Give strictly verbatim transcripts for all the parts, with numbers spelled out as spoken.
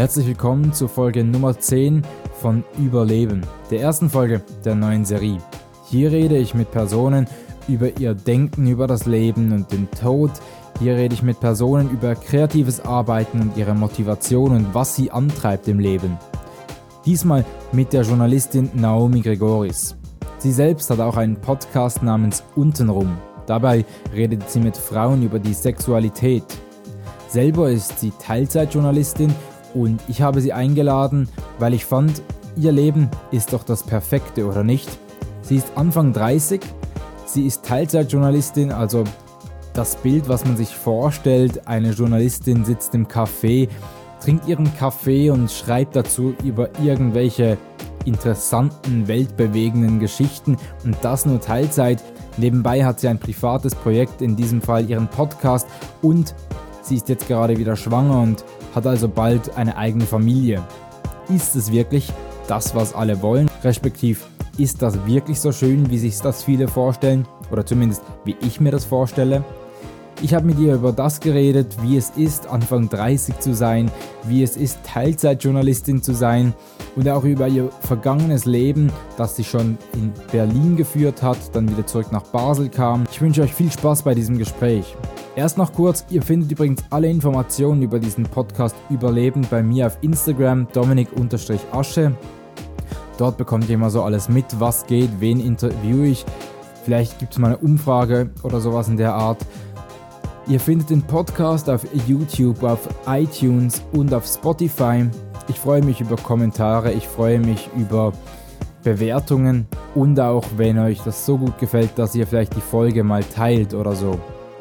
Herzlich willkommen zur Folge Nummer zehn von Überleben, der ersten Folge der neuen Serie. Hier rede ich mit Personen über ihr Denken über das Leben und den Tod. Hier rede ich mit Personen über kreatives Arbeiten und ihre Motivation und was sie antreibt im Leben. Diesmal mit der Journalistin Naomi Gregoris. Sie selbst hat auch einen Podcast namens Untenrum. Dabei redet sie mit Frauen über die Sexualität. Selber ist sie Teilzeitjournalistin und ich habe sie eingeladen, weil ich fand, ihr Leben ist doch das Perfekte, oder nicht? Sie ist Anfang dreißig, sie ist Teilzeitjournalistin, also das Bild, was man sich vorstellt, eine Journalistin sitzt im Café, trinkt ihren Kaffee und schreibt dazu über irgendwelche interessanten, weltbewegenden Geschichten und das nur Teilzeit. Nebenbei hat sie ein privates Projekt, in diesem Fall ihren Podcast, und sie ist jetzt gerade wieder schwanger und hat also bald eine eigene Familie. Ist es wirklich das, was alle wollen? Respektiv, ist das wirklich so schön, wie sich das viele vorstellen? Oder zumindest, wie ich mir das vorstelle? Ich habe mit ihr über das geredet, wie es ist, Anfang dreißig zu sein, wie es ist, Teilzeitjournalistin zu sein und auch über ihr vergangenes Leben, das sie schon in Berlin geführt hat, dann wieder zurück nach Basel kam. Ich wünsche euch viel Spaß bei diesem Gespräch. Erst noch kurz, ihr findet übrigens alle Informationen über diesen Podcast Überleben bei mir auf Instagram, Dominik-Asche. Dort bekommt ihr immer so alles mit, was geht, wen interviewe ich. Vielleicht gibt es mal eine Umfrage oder sowas in der Art. Ihr findet den Podcast auf YouTube, auf iTunes und auf Spotify. Ich freue mich über Kommentare, ich freue mich über Bewertungen und auch, wenn euch das so gut gefällt, dass ihr vielleicht die Folge mal teilt oder so.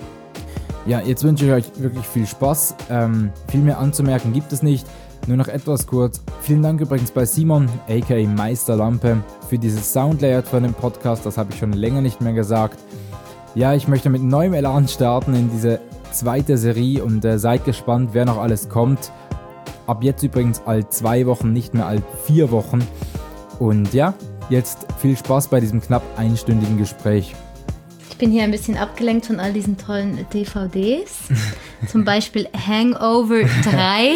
Ja, jetzt wünsche ich euch wirklich viel Spaß. Ähm, viel mehr anzumerken gibt es nicht. Nur noch etwas kurz. Vielen Dank übrigens bei Simon, aka Meisterlampe, für dieses Soundlayout von dem Podcast. Das habe ich schon länger nicht mehr gesagt. Ja, ich möchte mit neuem Elan starten in diese zweite Serie und äh, seid gespannt, wer noch alles kommt. Ab jetzt übrigens all zwei Wochen, nicht mehr all vier Wochen. Und ja, jetzt viel Spaß bei diesem knapp einstündigen Gespräch. Ich bin hier ein bisschen abgelenkt von all diesen tollen D V Ds. Zum Beispiel Hangover drei.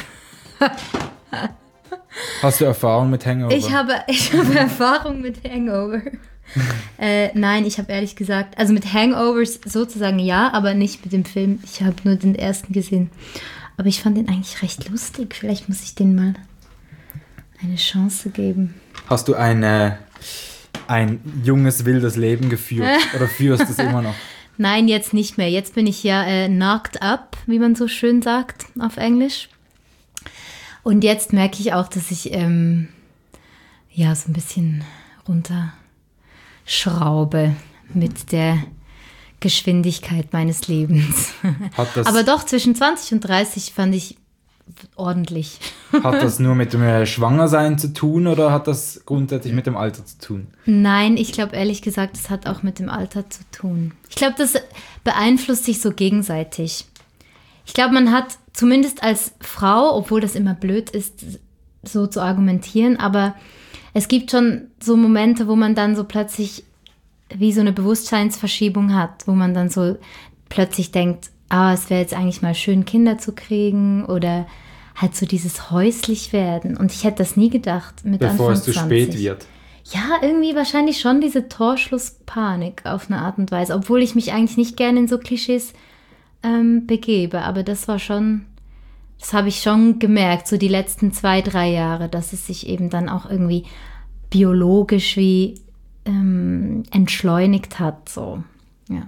Hast du Erfahrung mit Hangover? Ich habe, ich habe Erfahrung mit Hangover. äh, nein, ich habe ehrlich gesagt, also mit Hangovers sozusagen ja, aber nicht mit dem Film. Ich habe nur den ersten gesehen. Aber ich fand den eigentlich recht lustig. Vielleicht muss ich den mal eine Chance geben. Hast du eine... ein junges, wildes Leben geführt oder führst es immer noch? Nein, jetzt nicht mehr. Jetzt bin ich ja äh, knocked up, wie man so schön sagt auf Englisch. Und jetzt merke ich auch, dass ich ähm, ja so ein bisschen runterschraube mit der Geschwindigkeit meines Lebens. Hat das, aber doch, zwischen zwanzig und dreißig fand ich ordentlich. Hat das nur mit dem Schwangersein zu tun oder hat das grundsätzlich mit dem Alter zu tun? Nein, ich glaube ehrlich gesagt, es hat auch mit dem Alter zu tun. Ich glaube, das beeinflusst sich so gegenseitig. Ich glaube, man hat zumindest als Frau, obwohl das immer blöd ist, so zu argumentieren, aber es gibt schon so Momente, wo man dann so plötzlich wie so eine Bewusstseinsverschiebung hat, wo man dann so plötzlich denkt, ah, es wäre jetzt eigentlich mal schön, Kinder zu kriegen oder halt so dieses häuslich werden. Und ich hätte das nie gedacht mit Bevor Anfang es zu zwanzig. spät wird. Ja, irgendwie wahrscheinlich schon diese Torschlusspanik auf eine Art und Weise, obwohl ich mich eigentlich nicht gerne in so Klischees ähm, begebe. Aber das war schon, das habe ich schon gemerkt, so die letzten zwei, drei Jahre, dass es sich eben dann auch irgendwie biologisch wie ähm, entschleunigt hat. So, ja.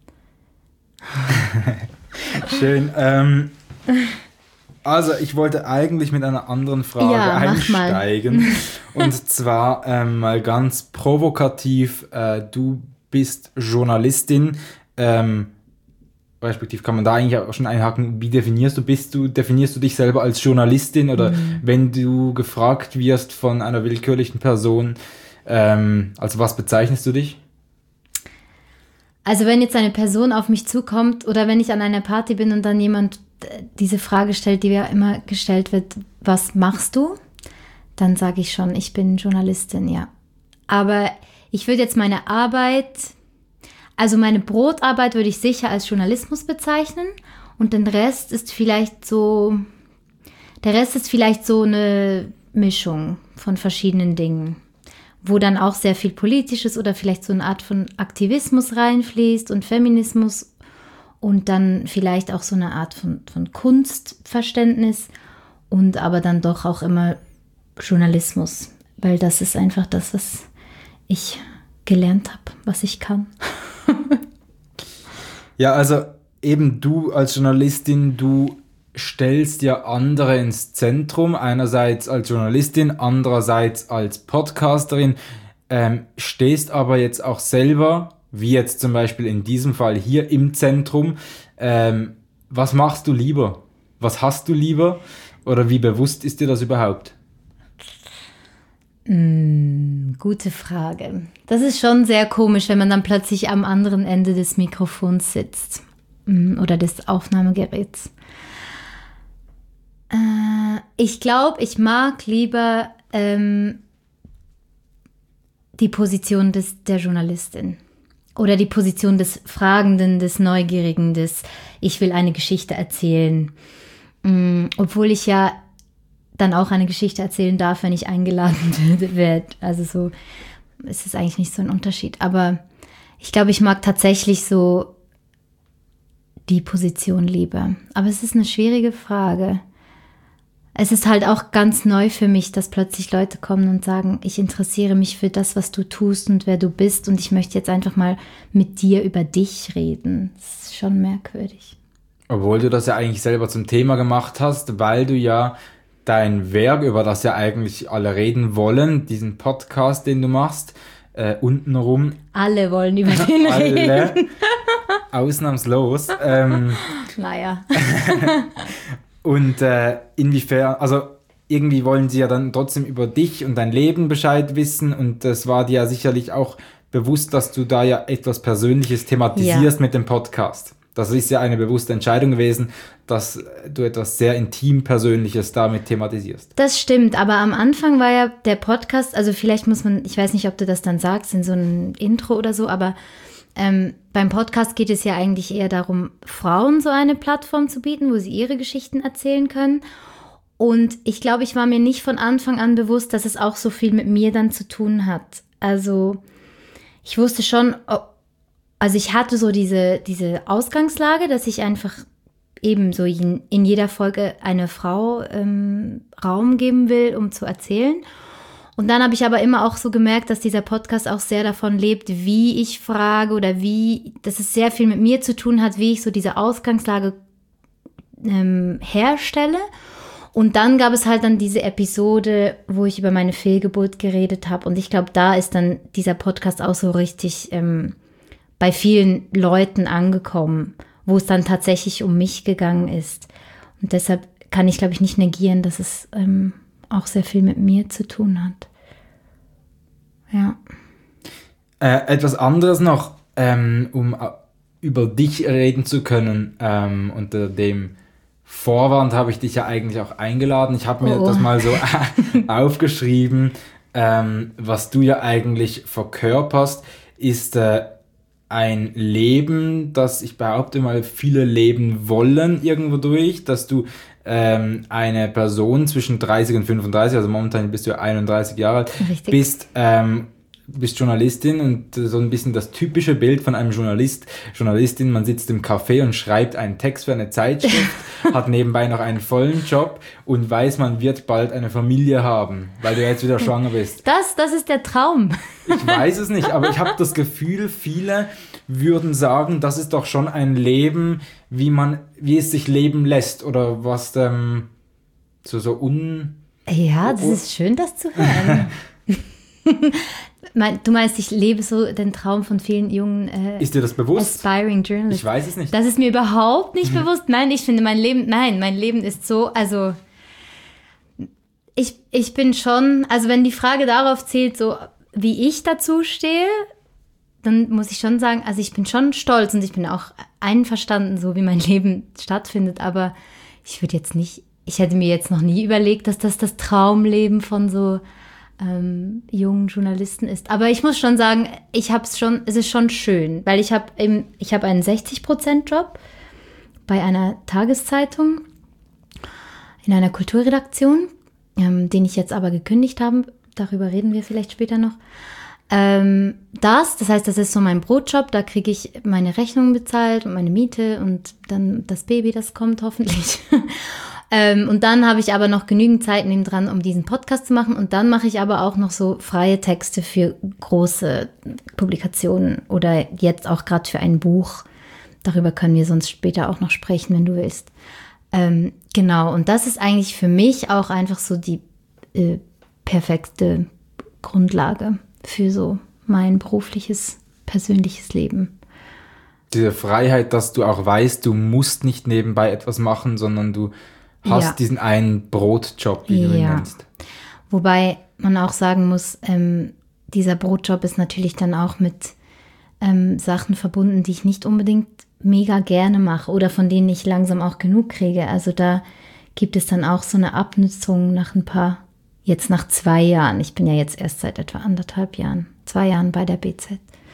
Schön. Ähm, also ich wollte eigentlich mit einer anderen Frage ja, einsteigen. Und zwar ähm, mal ganz provokativ. Äh, du bist Journalistin. Ähm, respektiv kann man da eigentlich auch schon einhaken. Wie definierst du? Bist du definierst du dich selber als Journalistin oder mhm. wenn du gefragt wirst von einer willkürlichen Person, ähm, also was bezeichnest du dich? Also wenn jetzt eine Person auf mich zukommt oder wenn ich an einer Party bin und dann jemand diese Frage stellt, die ja immer gestellt wird, was machst du? Dann sage ich schon, ich bin Journalistin, ja. Aber ich würde jetzt meine Arbeit, also meine Brotarbeit würde ich sicher als Journalismus bezeichnen und den Rest ist vielleicht so Der Rest ist vielleicht so eine Mischung von verschiedenen Dingen, wo dann auch sehr viel Politisches oder vielleicht so eine Art von Aktivismus reinfließt und Feminismus und dann vielleicht auch so eine Art von, von Kunstverständnis und aber dann doch auch immer Journalismus, weil das ist einfach das, was ich gelernt habe, was ich kann. Ja, also eben du als Journalistin, du stellst ja andere ins Zentrum, einerseits als Journalistin, andererseits als Podcasterin, ähm, stehst aber jetzt auch selber, wie jetzt zum Beispiel in diesem Fall hier im Zentrum. Ähm, was machst du lieber? Was hast du lieber? Oder wie bewusst ist dir das überhaupt? Mm, gute Frage. Das ist schon sehr komisch, wenn man dann plötzlich am anderen Ende des Mikrofons sitzt mm, oder des Aufnahmegeräts. Äh, ich glaube, ich mag lieber ähm, die Position des, der Journalistin oder die Position des Fragenden, des Neugierigen, des ich will eine Geschichte erzählen. Mm, obwohl ich ja dann auch eine Geschichte erzählen darf, wenn ich eingeladen werde. Also so ist es eigentlich nicht so ein Unterschied. Aber ich glaube, ich mag tatsächlich so die Position lieber. Aber es ist eine schwierige Frage. Es ist halt auch ganz neu für mich, dass plötzlich Leute kommen und sagen, ich interessiere mich für das, was du tust und wer du bist und ich möchte jetzt einfach mal mit dir über dich reden. Das ist schon merkwürdig. Obwohl du das ja eigentlich selber zum Thema gemacht hast, weil du ja dein Werk, über das ja eigentlich alle reden wollen, diesen Podcast, den du machst, äh, untenrum. Alle wollen über den alle, reden. Ausnahmslos. Ähm, naja. Und äh, inwiefern, also irgendwie wollen sie ja dann trotzdem über dich und dein Leben Bescheid wissen und das war dir ja sicherlich auch bewusst, dass du da ja etwas Persönliches thematisierst ja. mit dem Podcast. Das ist ja eine bewusste Entscheidung gewesen, dass du etwas sehr intim Persönliches damit thematisierst. Das stimmt, aber am Anfang war ja der Podcast, also vielleicht muss man, ich weiß nicht, ob du das dann sagst in so einem Intro oder so, aber ähm, beim Podcast geht es ja eigentlich eher darum, Frauen so eine Plattform zu bieten, wo sie ihre Geschichten erzählen können. Und ich glaube, ich war mir nicht von Anfang an bewusst, dass es auch so viel mit mir dann zu tun hat. Also ich wusste schon, also ich hatte so diese, diese Ausgangslage, dass ich einfach eben so in, in jeder Folge eine Frau ähm, Raum geben will, um zu erzählen. Und dann habe ich aber immer auch so gemerkt, dass dieser Podcast auch sehr davon lebt, wie ich frage oder wie, dass es sehr viel mit mir zu tun hat, wie ich so diese Ausgangslage ähm, herstelle. Und dann gab es halt dann diese Episode, wo ich über meine Fehlgeburt geredet habe. Und ich glaube, da ist dann dieser Podcast auch so richtig ähm, bei vielen Leuten angekommen, wo es dann tatsächlich um mich gegangen ist. Und deshalb kann ich, glaube ich, nicht negieren, dass es ähm, auch sehr viel mit mir zu tun hat. Ja. Äh, etwas anderes noch, ähm, um äh, über dich reden zu können. Ähm, unter dem Vorwand habe ich dich ja eigentlich auch eingeladen. Ich habe mir oh. das mal so aufgeschrieben. Ähm, was du ja eigentlich verkörperst, ist äh, ein Leben, das ich behaupte mal viele leben wollen irgendwo durch, dass du ähm, eine Person zwischen dreißig und fünfunddreißig, also momentan bist du einunddreißig Jahre alt, Richtig. bist ähm, bist Journalistin und so ein bisschen das typische Bild von einem Journalist, Journalistin, man sitzt im Café und schreibt einen Text für eine Zeitschrift, hat nebenbei noch einen vollen Job und weiß, man wird bald eine Familie haben, weil du jetzt wieder schwanger bist. Das, das ist der Traum. Ich weiß es nicht, aber ich habe das Gefühl, viele würden sagen, das ist doch schon ein Leben, wie man, wie es sich leben lässt oder was ähm, so, so un... Ja, das ist schön, das zu hören. Du meinst, ich lebe so den Traum von vielen jungen äh, ist dir das bewusst? Aspiring Journalists. Ich weiß es nicht. Das ist mir überhaupt nicht mhm. bewusst. Nein, ich finde mein Leben, nein, mein Leben ist so, also ich, ich bin schon, also wenn die Frage darauf zählt, so wie ich dazu stehe, dann muss ich schon sagen, also ich bin schon stolz und ich bin auch einverstanden, so wie mein Leben stattfindet, aber ich würde jetzt nicht, ich hätte mir jetzt noch nie überlegt, dass das das Traumleben von so Ähm, jungen Journalisten ist. Aber ich muss schon sagen, ich habe es schon, es ist schon schön, weil ich habe eben, ich habe einen sechzig Prozent Job bei einer Tageszeitung. in einer Kulturredaktion, ähm, den ich jetzt aber gekündigt habe. Darüber reden wir vielleicht später noch. Ähm, das, das heißt, das ist so mein Brotjob, da kriege ich meine Rechnungen bezahlt und meine Miete und dann das Baby, das kommt hoffentlich. ähm, und dann habe ich aber noch genügend Zeit nebendran, um diesen Podcast zu machen, und dann mache ich aber auch noch so freie Texte für große Publikationen oder jetzt auch gerade für ein Buch. Darüber können wir sonst später auch noch sprechen, wenn du willst. Ähm, genau, und das ist eigentlich für mich auch einfach so die äh, perfekte Grundlage für so mein berufliches, persönliches Leben. Diese Freiheit, dass du auch weißt, du musst nicht nebenbei etwas machen, sondern du hast Ja. diesen einen Brotjob, wie du ihn Ja. nennst. Wobei man auch sagen muss, ähm, dieser Brotjob ist natürlich dann auch mit ähm, Sachen verbunden, die ich nicht unbedingt mega gerne mache oder von denen ich langsam auch genug kriege. Also da gibt es dann auch so eine Abnutzung nach ein paar, jetzt nach zwei Jahren. Ich bin ja jetzt erst seit etwa anderthalb Jahren, zwei Jahren bei der B Z.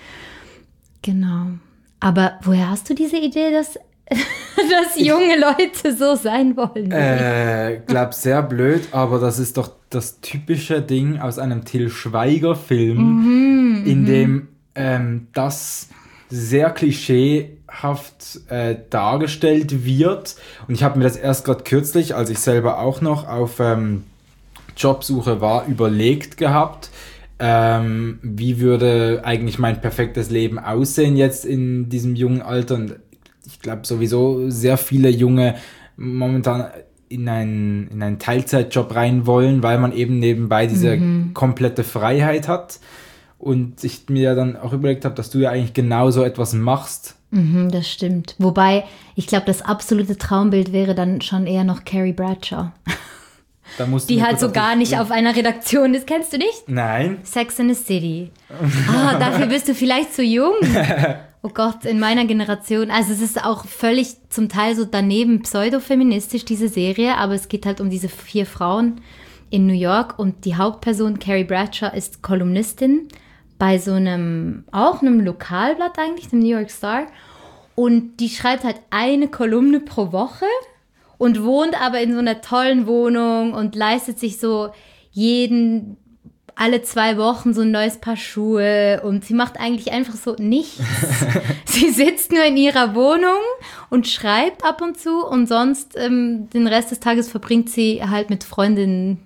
Genau. Aber woher hast du diese Idee, dass, dass junge Leute so sein wollen? Äh, glaub, sehr blöd, aber das ist doch das typische Ding aus einem Til Schweiger-Film, Mhm, in dem ähm, das sehr klischeehaft äh, dargestellt wird. Und ich habe mir das erst gerade kürzlich, als ich selber auch noch auf ähm, Jobsuche war, überlegt gehabt, ähm, wie würde eigentlich mein perfektes Leben aussehen jetzt in diesem jungen Alter. Und ich glaube sowieso sehr viele Junge momentan in einen, in einen Teilzeitjob rein wollen, weil man eben nebenbei diese komplette Freiheit hat. Und ich mir dann auch überlegt habe, dass du ja eigentlich genau so etwas machst. Mhm, das stimmt. Wobei, ich glaube, das absolute Traumbild wäre dann schon eher noch Carrie Bradshaw. Da musst du Die mir halt kurz so auf gar die- nicht auf einer Redaktion ist. Kennst du nicht? Nein. Sex in the City. Ah, dafür bist du vielleicht zu jung. Oh Gott, in meiner Generation. Also es ist auch völlig zum Teil so daneben pseudofeministisch, diese Serie. Aber es geht halt um diese vier Frauen in New York. Und die Hauptperson, Carrie Bradshaw, ist Kolumnistin bei so einem, auch einem Lokalblatt eigentlich, dem New York Star. Und die schreibt halt eine Kolumne pro Woche und wohnt aber in so einer tollen Wohnung und leistet sich so jeden, alle zwei Wochen so ein neues Paar Schuhe, und sie macht eigentlich einfach so nichts. Sie sitzt nur in ihrer Wohnung und schreibt ab und zu, und sonst ähm, den Rest des Tages verbringt sie halt mit Freundinnen.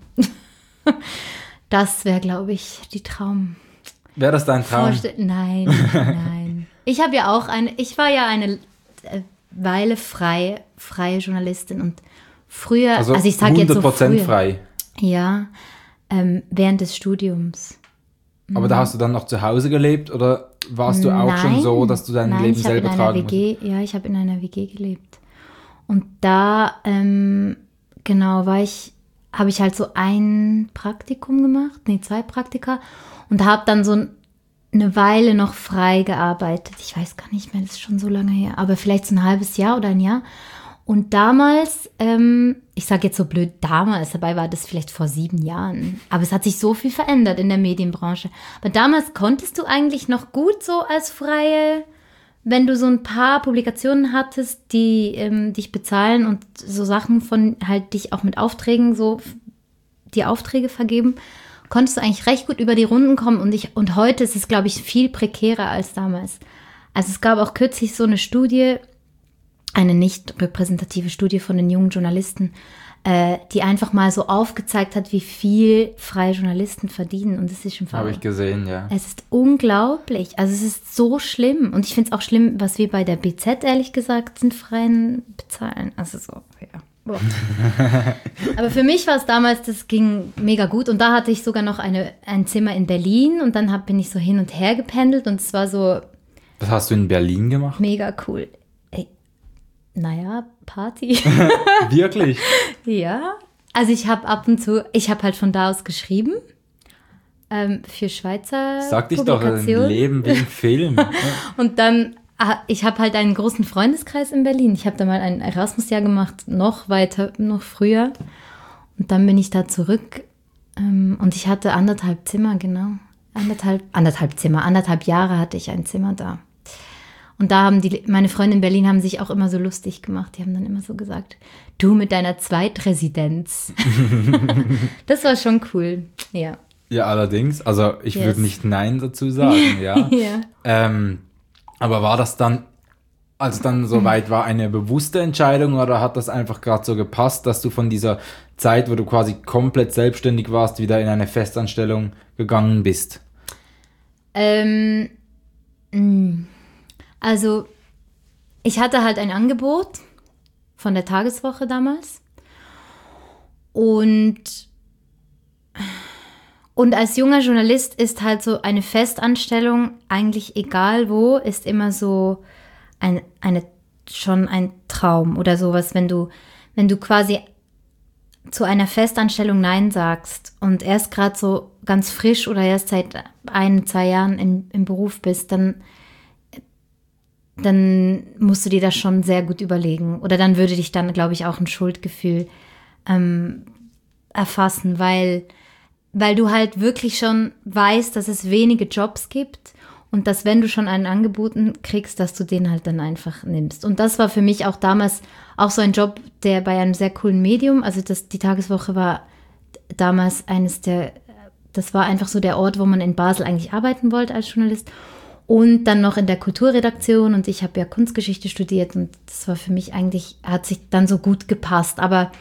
Das wäre, glaube ich, die Traum. Wäre das dein Traum? Vorstell- Nein, nein. Ich habe ja auch eine, ich war ja eine äh, Weile frei, freie Journalistin, und früher, also, Also, ich sage jetzt so hundert Prozent früher, frei. ja, ähm, während des Studiums. Aber da hast du dann noch zu Hause gelebt, oder warst du auch schon Nein, so, dass du dein nein, Leben ich hab selber in einer tragen W G, musst? Ja, ich habe in einer W G gelebt. Und da, ähm, genau, war ich, habe ich halt so ein Praktikum gemacht, nee, zwei Praktika, und habe dann so eine Weile noch frei gearbeitet. Ich weiß gar nicht mehr, das ist schon so lange her, aber vielleicht so ein halbes Jahr oder ein Jahr. Und damals, ähm, ich sage jetzt so blöd damals, dabei war das vielleicht vor sieben Jahren, aber es hat sich so viel verändert in der Medienbranche. Aber damals konntest du eigentlich noch gut so als Freie, wenn du so ein paar Publikationen hattest, die ähm, dich bezahlen und so Sachen von halt dich auch mit Aufträgen so die Aufträge vergeben, konntest du eigentlich recht gut über die Runden kommen. Und, ich, und heute ist es, glaube ich, viel prekärer als damals. Also es gab auch kürzlich so eine Studie, eine nicht repräsentative Studie von den jungen Journalisten, äh, die einfach mal so aufgezeigt hat, wie viel freie Journalisten verdienen. Und es ist schon Habe ich gesehen, ja. Es ist unglaublich. Also es ist so schlimm. Und ich finde es auch schlimm, was wir bei der B Z, ehrlich gesagt, sind freien bezahlen. Also so, ja. Boah. Aber für mich war es damals, das ging mega gut. Und da hatte ich sogar noch eine, ein Zimmer in Berlin. Und dann hab, bin ich so hin und her gependelt. Und es war so Was hast du in Berlin gemacht? mega cool. Ey, naja, Party. Wirklich? Ja. Also ich habe ab und zu, ich habe halt von da aus geschrieben. Ähm, für Schweizer Sag dich doch, ein Publikationen. Leben wie ein Film. Und dann, ah, ich habe halt einen großen Freundeskreis in Berlin. Ich habe da mal ein Erasmus-Jahr gemacht, noch weiter, noch früher. Und dann bin ich da zurück. Ähm, und ich hatte anderthalb Zimmer, genau. Anderthalb, anderthalb Zimmer, anderthalb Jahre hatte ich ein Zimmer da. Und da haben die, meine Freunde in Berlin haben sich auch immer so lustig gemacht. Die haben dann immer so gesagt, du mit deiner Zweitresidenz. Das war schon cool, ja. Ja, allerdings. Also ich Yes. würde nicht Nein dazu sagen, ja. Ja. Ähm, aber war das dann, als es dann soweit war, eine bewusste Entscheidung oder hat das einfach gerade so gepasst, dass du von dieser Zeit, wo du quasi komplett selbstständig warst, wieder in eine Festanstellung gegangen bist? Ähm, mh. Also, ich hatte halt ein Angebot von der Tageswoche damals. Und, und als junger Journalist ist halt so eine Festanstellung, eigentlich egal wo, ist immer so ein, eine, schon ein Traum oder sowas, wenn du, wenn du quasi zu einer Festanstellung Nein sagst und erst gerade so ganz frisch oder erst seit ein, zwei Jahren in, im Beruf bist, dann dann musst du dir das schon sehr gut überlegen. Oder dann würde dich dann, glaube ich, auch ein Schuldgefühl ähm, erfassen, weil, weil du halt wirklich schon weißt, dass es wenige Jobs gibt und dass, wenn du schon einen angeboten kriegst, dass du den halt dann einfach nimmst. Und das war für mich auch damals auch so ein Job, der bei einem sehr coolen Medium, also das, die Tageswoche war damals eines der, das war einfach so der Ort, wo man in Basel eigentlich arbeiten wollte als Journalist. Und dann noch in der Kulturredaktion und ich habe ja Kunstgeschichte studiert und das war für mich eigentlich, hat sich dann so gut gepasst. Aber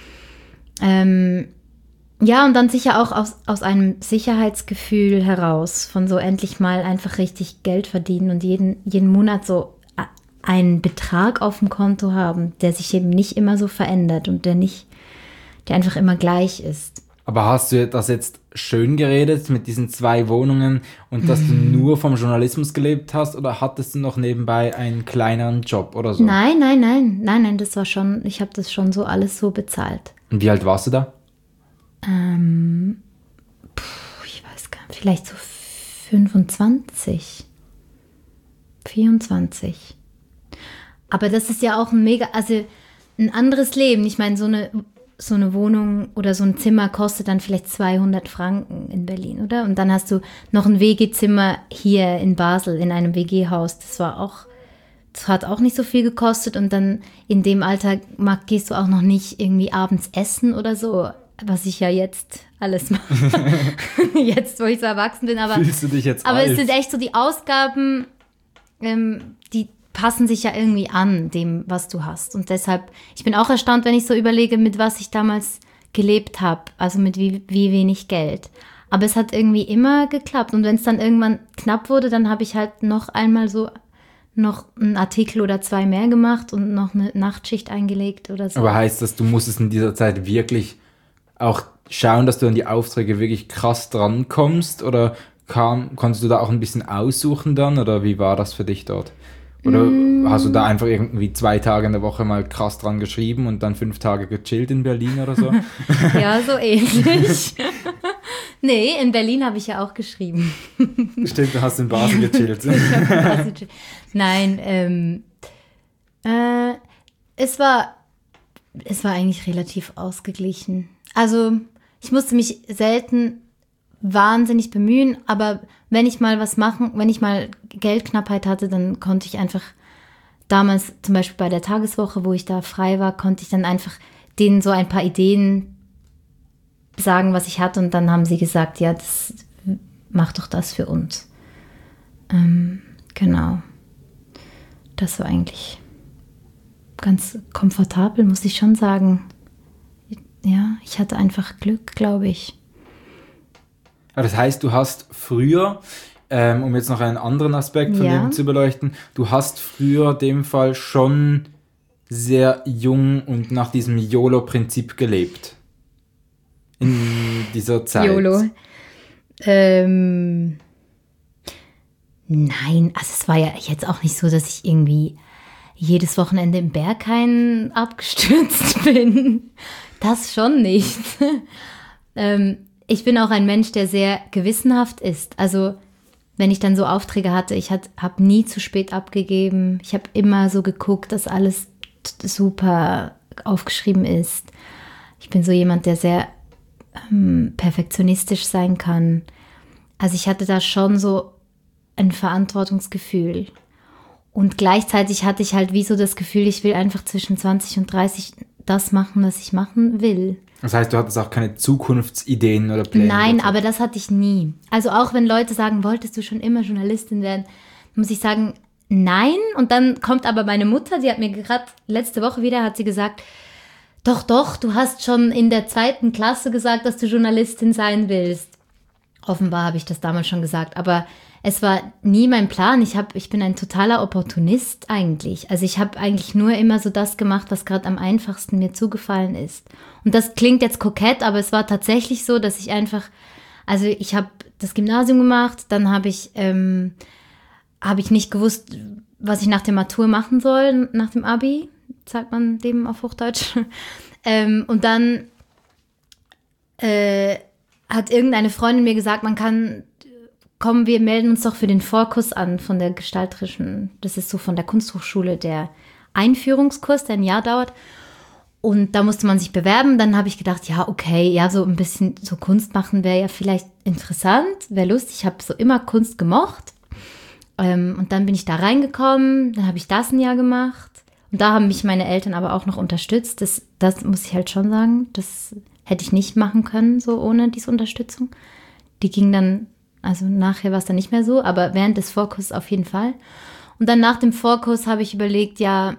ähm, ja, und dann sicher auch aus, aus einem Sicherheitsgefühl heraus, von so endlich mal einfach richtig Geld verdienen und jeden, jeden Monat so einen Betrag auf dem Konto haben, der sich eben nicht immer so verändert und der nicht, der einfach immer gleich ist. Aber hast du das jetzt schön geredet mit diesen zwei Wohnungen und dass du nur vom Journalismus gelebt hast oder hattest du noch nebenbei einen kleineren Job oder so? Nein, nein, nein, nein, nein, das war schon, ich habe das schon so alles so bezahlt. Und wie alt warst du da? Ähm, puh, ich weiß gar nicht, vielleicht so fünfundzwanzig, vierundzwanzig. Aber das ist ja auch ein mega, also ein anderes Leben. Ich meine, so eine so eine Wohnung oder so ein Zimmer kostet dann vielleicht zweihundert Franken in Berlin, oder? Und dann hast du noch ein W G-Zimmer hier in Basel in einem W G-Haus. Das war auch, das hat auch nicht so viel gekostet. Und dann in dem Alter mag, gehst du auch noch nicht irgendwie abends essen oder so, was ich ja jetzt alles mache. Jetzt, wo ich so erwachsen bin. Aber, Fühlst du dich jetzt aber alt? es sind echt so die Ausgaben, ähm, die passen sich ja irgendwie an dem, was du hast. Und deshalb, ich bin auch erstaunt, wenn ich so überlege, mit was ich damals gelebt habe. Also mit wie, wie wenig Geld. Aber es hat irgendwie immer geklappt. Und wenn es dann irgendwann knapp wurde, dann habe ich halt noch einmal so noch einen Artikel oder zwei mehr gemacht und noch eine Nachtschicht eingelegt oder so. Aber heißt das, du musstest in dieser Zeit wirklich auch schauen, dass du an die Aufträge wirklich krass drankommst? Oder kam, konntest du da auch ein bisschen aussuchen dann? Oder wie war das für dich dort? Oder mm. hast du da einfach irgendwie zwei Tage in der Woche mal krass dran geschrieben und dann fünf Tage gechillt in Berlin oder so? Ja, so ähnlich. Nee, in Berlin habe ich ja auch geschrieben. Stimmt, du hast in Basel gechillt. Ich hab in Basel gechillt. Nein, ähm, äh, es war, es war eigentlich relativ ausgeglichen. Also ich musste mich selten wahnsinnig bemühen, aber wenn ich mal was machen, wenn ich mal Geldknappheit hatte, dann konnte ich einfach damals, zum Beispiel bei der Tageswoche, wo ich da frei war, konnte ich dann einfach denen so ein paar Ideen sagen, was ich hatte und dann haben sie gesagt, ja, das, mach doch das für uns. Ähm, genau. Das war eigentlich ganz komfortabel, muss ich schon sagen. Ja, ich hatte einfach Glück, glaube ich. Ja, das heißt, du hast früher, ähm, um jetzt noch einen anderen Aspekt von Ja. dem zu beleuchten, du hast früher in dem Fall schon sehr jung und nach diesem YOLO-Prinzip gelebt. In dieser Zeit. YOLO. Ähm, nein, also es war ja jetzt auch nicht so, dass ich irgendwie jedes Wochenende im Berghain abgestürzt bin. Das schon nicht. ähm, ich bin auch ein Mensch, der sehr gewissenhaft ist. Also wenn ich dann so Aufträge hatte, ich habe nie zu spät abgegeben. Ich habe immer so geguckt, dass alles t- super aufgeschrieben ist. Ich bin so jemand, der sehr ähm, perfektionistisch sein kann. Also ich hatte da schon so ein Verantwortungsgefühl. Und gleichzeitig hatte ich halt wie so das Gefühl, ich will einfach zwischen zwanzig und dreißig das machen, was ich machen will. Das heißt, du hattest auch keine Zukunftsideen oder Pläne? Nein, aber das hatte ich nie. Also auch wenn Leute sagen, wolltest du schon immer Journalistin werden, muss ich sagen, nein. Und dann kommt aber meine Mutter, die hat mir gerade letzte Woche wieder, hat sie gesagt, doch, doch, du hast schon in der zweiten Klasse gesagt, dass du Journalistin sein willst. Offenbar habe ich das damals schon gesagt, aber es war nie mein Plan. Ich, hab, ich bin ein totaler Opportunist eigentlich. Also ich habe eigentlich nur immer so das gemacht, was gerade am einfachsten mir zugefallen ist. Und das klingt jetzt kokett, aber es war tatsächlich so, dass ich einfach, also ich habe das Gymnasium gemacht, dann habe ich, ähm, habe ich nicht gewusst, was ich nach der Matur machen soll, nach dem Abi, sagt man dem auf Hochdeutsch. ähm, und dann äh, hat irgendeine Freundin mir gesagt, man kann... Komm, wir melden uns doch für den Vorkurs an von der gestalterischen, das ist so von der Kunsthochschule, der Einführungskurs, der ein Jahr dauert. Und da musste man sich bewerben. Dann habe ich gedacht, ja, okay, ja, so ein bisschen so Kunst machen wäre ja vielleicht interessant, wäre lustig. Ich habe so immer Kunst gemocht. Ähm, und dann bin ich da reingekommen, dann habe ich das ein Jahr gemacht. Und da haben mich meine Eltern aber auch noch unterstützt. Das, das muss ich halt schon sagen, das hätte ich nicht machen können, so ohne diese Unterstützung. Die ging dann... Also nachher war es dann nicht mehr so, aber während des Vorkurses auf jeden Fall. Und dann nach dem Vorkurs habe ich überlegt, ja,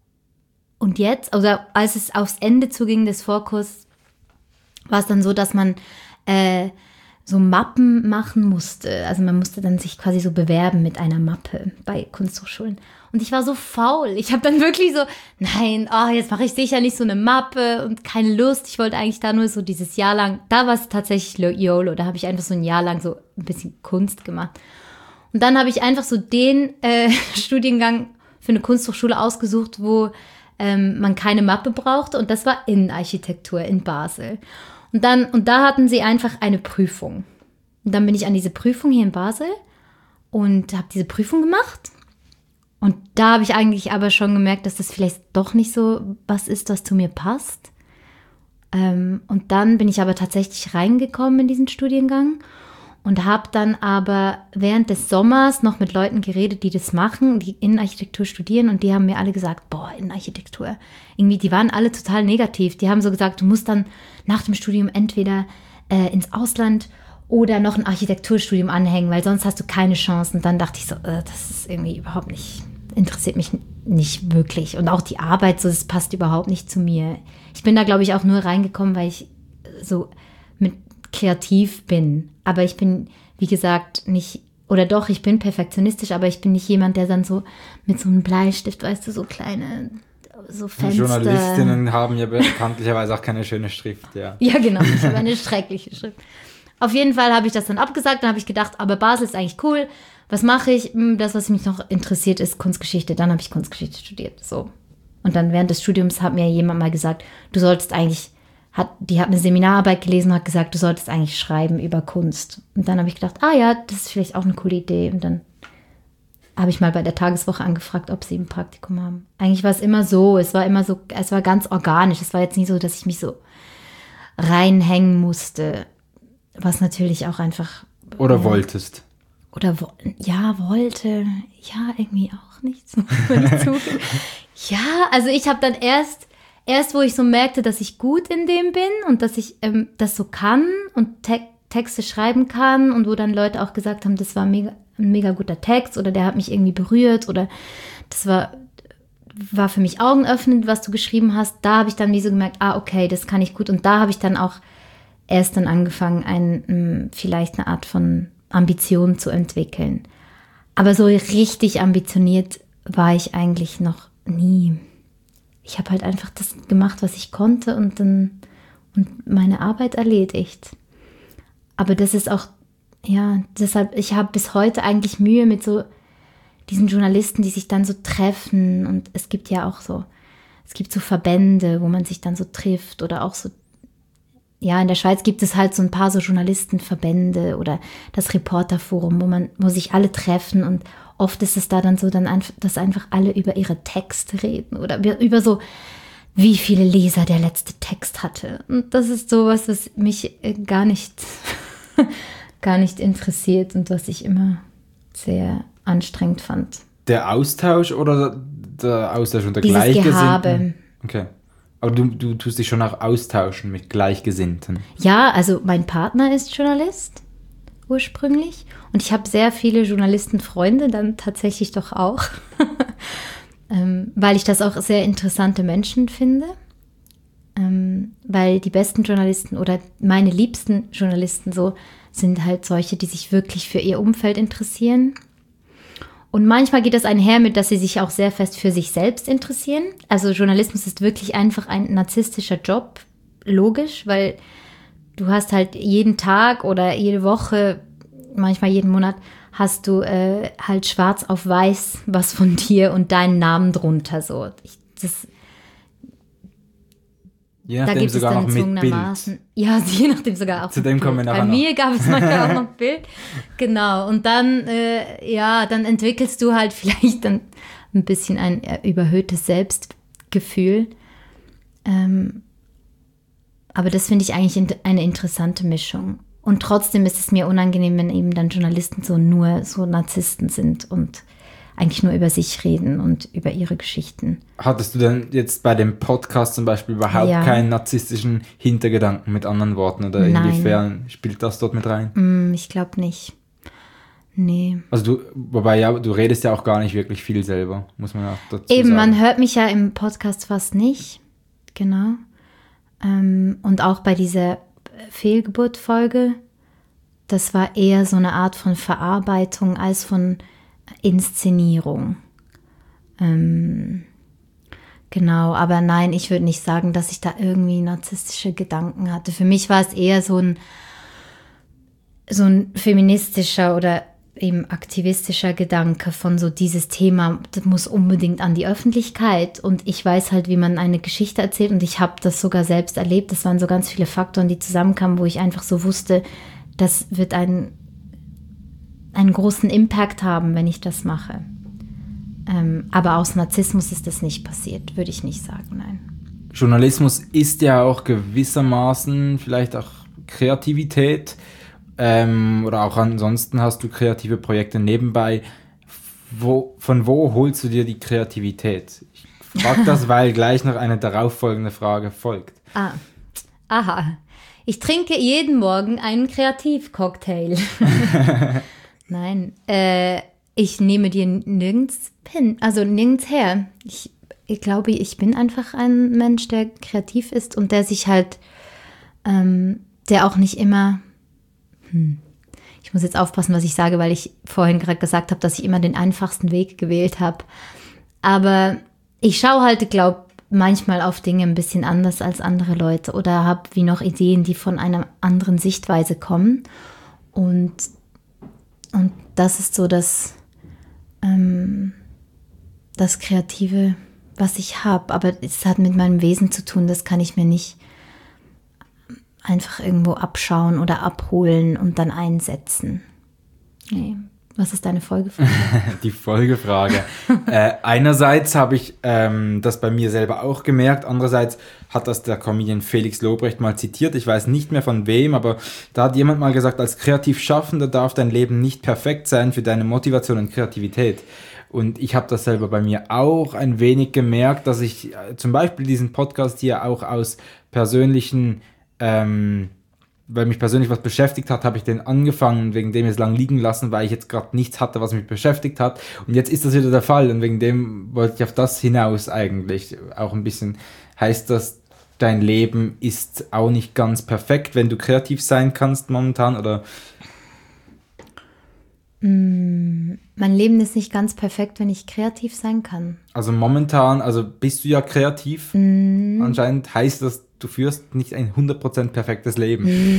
und jetzt? Also als es aufs Ende zuging des Vorkurses, war es dann so, dass man äh, so Mappen machen musste. Also man musste dann sich quasi so bewerben mit einer Mappe bei Kunsthochschulen. Und ich war so faul. Ich habe dann wirklich so, nein, oh, jetzt mache ich sicher nicht so eine Mappe und keine Lust. Ich wollte eigentlich da nur so dieses Jahr lang, da war es tatsächlich YOLO, da habe ich einfach so ein Jahr lang so ein bisschen Kunst gemacht. Und dann habe ich einfach so den äh, Studiengang für eine Kunsthochschule ausgesucht, wo ähm, man keine Mappe brauchte. Und das war Innenarchitektur in Basel. Und dann, und da hatten sie einfach eine Prüfung. Und dann bin ich an diese Prüfung hier in Basel und habe diese Prüfung gemacht. Und da habe ich eigentlich aber schon gemerkt, dass das vielleicht doch nicht so was ist, was zu mir passt. Ähm, und dann bin ich aber tatsächlich reingekommen in diesen Studiengang und habe dann aber während des Sommers noch mit Leuten geredet, die das machen, die Innenarchitektur studieren. Und die haben mir alle gesagt, boah, Innenarchitektur. Irgendwie, die waren alle total negativ. Die haben so gesagt, du musst dann nach dem Studium entweder äh, ins Ausland oder noch ein Architekturstudium anhängen, weil sonst hast du keine Chancen. Und dann dachte ich so, äh, das ist irgendwie überhaupt nicht... interessiert mich nicht wirklich. Und auch die Arbeit, so, das passt überhaupt nicht zu mir. Ich bin da, glaube ich, auch nur reingekommen, weil ich so mit kreativ bin. Aber ich bin, wie gesagt, nicht, oder doch, ich bin perfektionistisch, aber ich bin nicht jemand, der dann so mit so einem Bleistift, weißt du, so kleine, so Fenster. Journalistinnen haben ja bekanntlicherweise auch keine schöne Schrift, ja. Ja, genau, ich habe eine schreckliche Schrift. Auf jeden Fall habe ich das dann abgesagt, dann habe ich gedacht, aber Basel ist eigentlich cool. Was mache ich? Das, was mich noch interessiert, ist Kunstgeschichte. Dann habe ich Kunstgeschichte studiert. So. Und dann während des Studiums hat mir jemand mal gesagt, du solltest eigentlich, hat, die hat eine Seminararbeit gelesen und hat gesagt, du solltest eigentlich schreiben über Kunst. Und dann habe ich gedacht, ah ja, das ist vielleicht auch eine coole Idee. Und dann habe ich mal bei der Tageswoche angefragt, ob sie ein Praktikum haben. Eigentlich war es immer so, es war immer so, es war ganz organisch. Es war jetzt nie so, dass ich mich so reinhängen musste. Was natürlich auch einfach... Oder ja, wolltest. Oder, wo, ja, wollte, ja, irgendwie auch nicht so. Ja, also ich habe dann erst, erst, wo ich so merkte, dass ich gut in dem bin und dass ich ähm, das so kann und te- Texte schreiben kann und wo dann Leute auch gesagt haben, das war mega, ein mega guter Text oder der hat mich irgendwie berührt oder das war, war für mich augenöffnend, was du geschrieben hast. Da habe ich dann wie so gemerkt, ah, okay, das kann ich gut. Und da habe ich dann auch erst dann angefangen, ein, vielleicht eine Art von Ambition zu entwickeln. Aber so richtig ambitioniert war ich eigentlich noch nie. Ich habe halt einfach das gemacht, was ich konnte und dann und meine Arbeit erledigt. Aber das ist auch, ja, deshalb, ich habe bis heute eigentlich Mühe mit so diesen Journalisten, die sich dann so treffen und es gibt ja auch so, es gibt so Verbände, wo man sich dann so trifft oder auch so, ja, in der Schweiz gibt es halt so ein paar so Journalistenverbände oder das Reporterforum, wo man, wo sich alle treffen und oft ist es da dann so, dann einfach, dass einfach alle über ihre Texte reden oder über so, wie viele Leser der letzte Text hatte. Und das ist sowas, was mich gar nicht, gar nicht interessiert und was ich immer sehr anstrengend fand. der Austausch oder der Austausch unter Dieses Gleichgesinnten? Gehabe. Okay. Aber du, du tust dich schon auch austauschen mit Gleichgesinnten. Ja, also mein Partner ist Journalist ursprünglich und ich habe sehr viele Journalistenfreunde, dann tatsächlich doch auch, ähm, weil ich das auch sehr interessante Menschen finde, ähm, weil die besten Journalisten oder meine liebsten Journalisten so sind halt solche, die sich wirklich für ihr Umfeld interessieren. Und manchmal geht das einher mit, dass sie sich auch sehr fest für sich selbst interessieren. Also Journalismus ist wirklich einfach ein narzisstischer Job, logisch, weil du hast halt jeden Tag oder jede Woche, manchmal jeden Monat, hast du äh, halt schwarz auf weiß was von dir und deinen Namen drunter. So. Ich, das, je nachdem sogar noch mit Bild. Ja, je nachdem sogar auch Zu dem kommen wir nachher Bei noch. mir gab es manchmal auch noch Bild. Genau, und dann, äh, ja, dann entwickelst du halt vielleicht dann ein bisschen ein äh, überhöhtes Selbstgefühl. Ähm, aber das finde ich eigentlich in, eine interessante Mischung. Und trotzdem ist es mir unangenehm, wenn eben dann Journalisten so nur so Narzissten sind und eigentlich nur über sich reden und über ihre Geschichten. Hattest du denn jetzt bei dem Podcast zum Beispiel überhaupt Ja. keinen narzisstischen Hintergedanken, mit anderen Worten? Oder Nein. inwiefern spielt das dort mit rein? Mm, ich glaube nicht. Nee. Also du, wobei ja, du redest ja auch gar nicht wirklich viel selber, muss man auch dazu Eben, sagen. man hört mich ja im Podcast fast nicht. Genau. Ähm, und auch bei dieser Fehlgeburt-Folge, das war eher so eine Art von Verarbeitung als von Inszenierung. Ähm, genau, aber nein, ich würde nicht sagen, dass ich da irgendwie narzisstische Gedanken hatte. Für mich war es eher so ein, so ein feministischer oder eben aktivistischer Gedanke von so dieses Thema, das muss unbedingt an die Öffentlichkeit und ich weiß halt, wie man eine Geschichte erzählt und ich habe das sogar selbst erlebt. Das waren so ganz viele Faktoren, die zusammenkamen, wo ich einfach so wusste, das wird ein einen großen Impact haben, wenn ich das mache. Ähm, aber aus Narzissmus ist das nicht passiert, würde ich nicht sagen, nein. Journalismus ist ja auch gewissermaßen vielleicht auch Kreativität ähm, oder auch ansonsten hast du kreative Projekte nebenbei. Wo, von wo holst du dir die Kreativität? Ich frage das, weil gleich noch eine darauffolgende Frage folgt. Ah, aha. Ich trinke jeden Morgen einen Kreativcocktail. Nein, äh, ich nehme dir nirgends hin, also nirgends her. Ich, ich glaube, ich bin einfach ein Mensch, der kreativ ist und der sich halt, ähm, der auch nicht immer, hm, ich muss jetzt aufpassen, was ich sage, weil ich vorhin gerade gesagt habe, dass ich immer den einfachsten Weg gewählt habe. Aber ich schaue halt, glaube manchmal auf Dinge ein bisschen anders als andere Leute oder habe wie noch Ideen, die von einer anderen Sichtweise kommen. Und, und das ist so das, ähm, das Kreative, was ich habe. Aber es hat mit meinem Wesen zu tun, das kann ich mir nicht einfach irgendwo abschauen oder abholen und dann einsetzen. Nee. Was ist deine Folgefrage? Die Folgefrage. äh, einerseits habe ich ähm, das bei mir selber auch gemerkt, andererseits hat das der Comedian Felix Lobrecht mal zitiert, ich weiß nicht mehr von wem, aber da hat jemand mal gesagt, als kreativ Schaffender darf dein Leben nicht perfekt sein für deine Motivation und Kreativität. Und ich habe das selber bei mir auch ein wenig gemerkt, dass ich äh, zum Beispiel diesen Podcast hier auch aus persönlichen ähm, weil mich persönlich was beschäftigt hat, habe ich den angefangen, wegen dem es lang liegen lassen, weil ich jetzt gerade nichts hatte, was mich beschäftigt hat. Und jetzt ist das wieder der Fall und wegen dem wollte ich auf das hinaus eigentlich. Auch ein bisschen heißt das, dein Leben ist auch nicht ganz perfekt, wenn du kreativ sein kannst momentan, oder? Mm, mein Leben ist nicht ganz perfekt, wenn ich kreativ sein kann. Also momentan, also bist du ja kreativ. Mm. Anscheinend heißt das, du führst nicht ein hundert Prozent perfektes Leben.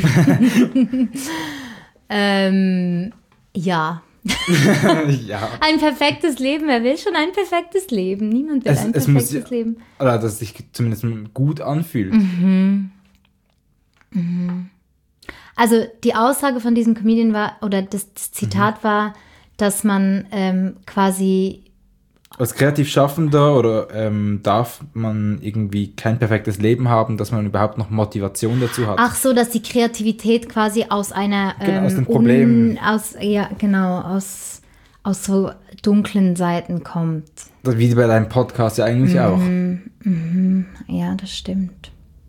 ähm, ja. ja. Ein perfektes Leben, wer will schon ein perfektes Leben? Niemand will es, ein es perfektes muss, Leben. Oder dass es sich zumindest gut anfühlt. Mhm. Mhm. Also die Aussage von diesem Comedian war, oder das, das Zitat mhm. war, dass man ähm, quasi als kreativ Schaffender oder ähm, darf man irgendwie kein perfektes Leben haben, dass man überhaupt noch Motivation dazu hat. Ach so, dass die Kreativität quasi aus einer ähm, genau, aus den Problemen un, aus ja genau aus aus so dunklen Seiten kommt. Wie bei deinem Podcast ja eigentlich mhm, auch. Mhm, ja, das stimmt.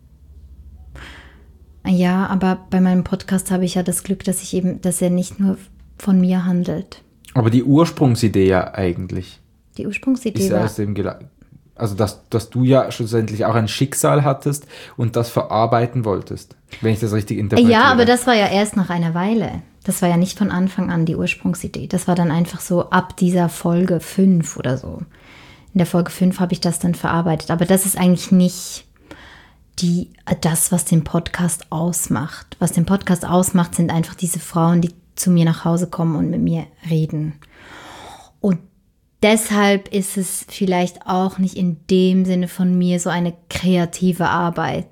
Ja, aber bei meinem Podcast habe ich ja das Glück, dass ich eben, dass er nicht nur von mir handelt. Aber die Ursprungsidee ja eigentlich. Die Ursprungsidee ist war... aus dem Gela- also, dass, dass du ja schlussendlich auch ein Schicksal hattest und das verarbeiten wolltest, wenn ich das richtig interpretiere. Ja, aber das war ja erst nach einer Weile. Das war ja nicht von Anfang an die Ursprungsidee. Das war dann einfach so ab dieser Folge fünf oder so. In der Folge fünf habe ich das dann verarbeitet. Aber das ist eigentlich nicht die, das, was den Podcast ausmacht. Was den Podcast ausmacht, sind einfach diese Frauen, die zu mir nach Hause kommen und mit mir reden. Und deshalb ist es vielleicht auch nicht in dem Sinne von mir so eine kreative Arbeit,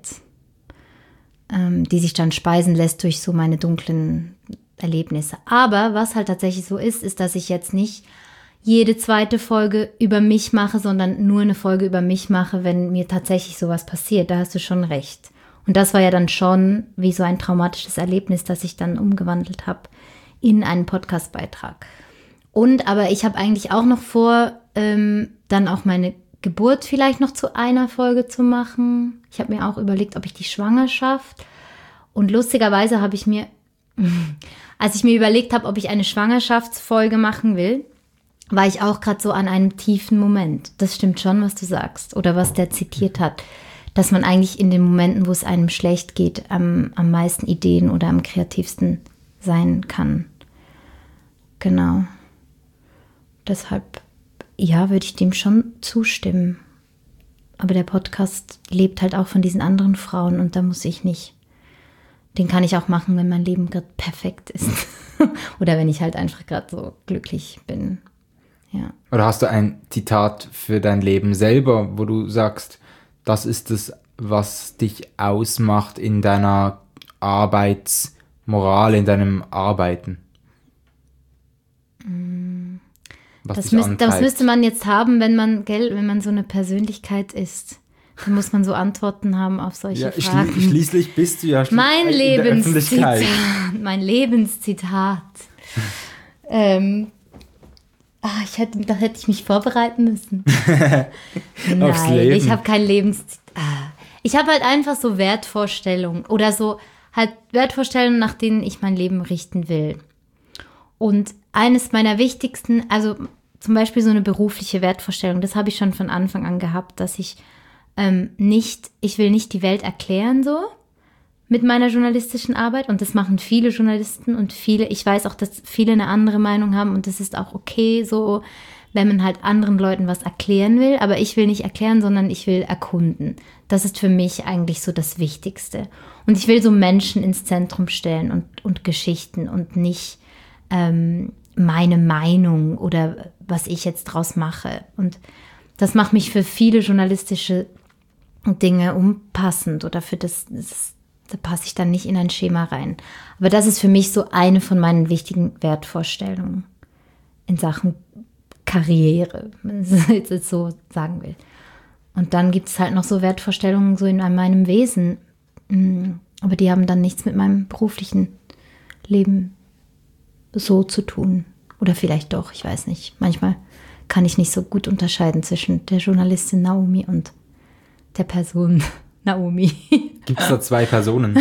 ähm, die sich dann speisen lässt durch so meine dunklen Erlebnisse. Aber was halt tatsächlich so ist, ist, dass ich jetzt nicht jede zweite Folge über mich mache, sondern nur eine Folge über mich mache, wenn mir tatsächlich sowas passiert. Da hast du schon recht. Und das war ja dann schon wie so ein traumatisches Erlebnis, das ich dann umgewandelt habe in einen Podcastbeitrag. Und aber ich habe eigentlich auch noch vor, ähm, dann auch meine Geburt vielleicht noch zu einer Folge zu machen. Ich habe mir auch überlegt, ob ich die Schwangerschaft. Und lustigerweise habe ich mir, als ich mir überlegt habe, ob ich eine Schwangerschaftsfolge machen will, war ich auch gerade so an einem tiefen Moment. Das stimmt schon, was du sagst. Oder was der zitiert hat. Dass man eigentlich in den Momenten, wo es einem schlecht geht, am, am meisten Ideen oder am kreativsten sein kann. Genau. Deshalb, ja, würde ich dem schon zustimmen. Aber der Podcast lebt halt auch von diesen anderen Frauen und da muss ich nicht. Den kann ich auch machen, wenn mein Leben gerade perfekt ist. Oder wenn ich halt einfach gerade so glücklich bin. Ja. Oder hast du ein Zitat für dein Leben selber, wo du sagst, das ist es, was dich ausmacht in deiner Arbeitsmoral, in deinem Arbeiten? Was Das, dich müsst, das antreibt? müsste man jetzt haben, wenn man, gell, wenn man so eine Persönlichkeit ist. Da muss man so Antworten haben auf solche Ja, Fragen. schli- schließlich bist du ja schli- Mein in der Lebenszitat. Öffentlichkeit. Mein Lebenszitat. ähm, ah, ich hätte, da hätte ich mich vorbereiten müssen. Aufs Nein, Leben. ich habe kein Lebenszitat. Ah, ich habe halt einfach so Wertvorstellungen oder so halt Wertvorstellungen, nach denen ich mein Leben richten will. Und eines meiner wichtigsten, also zum Beispiel so eine berufliche Wertvorstellung, das habe ich schon von Anfang an gehabt, dass ich ähm, nicht, ich will nicht die Welt erklären so mit meiner journalistischen Arbeit und das machen viele Journalisten und viele, ich weiß auch, dass viele eine andere Meinung haben und das ist auch okay so, wenn man halt anderen Leuten was erklären will, aber ich will nicht erklären, sondern ich will erkunden. Das ist für mich eigentlich so das Wichtigste. Und ich will so Menschen ins Zentrum stellen und, und Geschichten und nicht ähm, meine Meinung oder was ich jetzt draus mache. Und das macht mich für viele journalistische Dinge unpassend oder für das, das, da passe ich dann nicht in ein Schema rein. Aber das ist für mich so eine von meinen wichtigen Wertvorstellungen in Sachen Karriere, wenn man es jetzt so sagen will. Und dann gibt es halt noch so Wertvorstellungen so in meinem Wesen, aber die haben dann nichts mit meinem beruflichen Leben so zu tun. Oder vielleicht doch, ich weiß nicht. Manchmal kann ich nicht so gut unterscheiden zwischen der Journalistin Naomi und der Person Naomi. Gibt es da zwei Personen?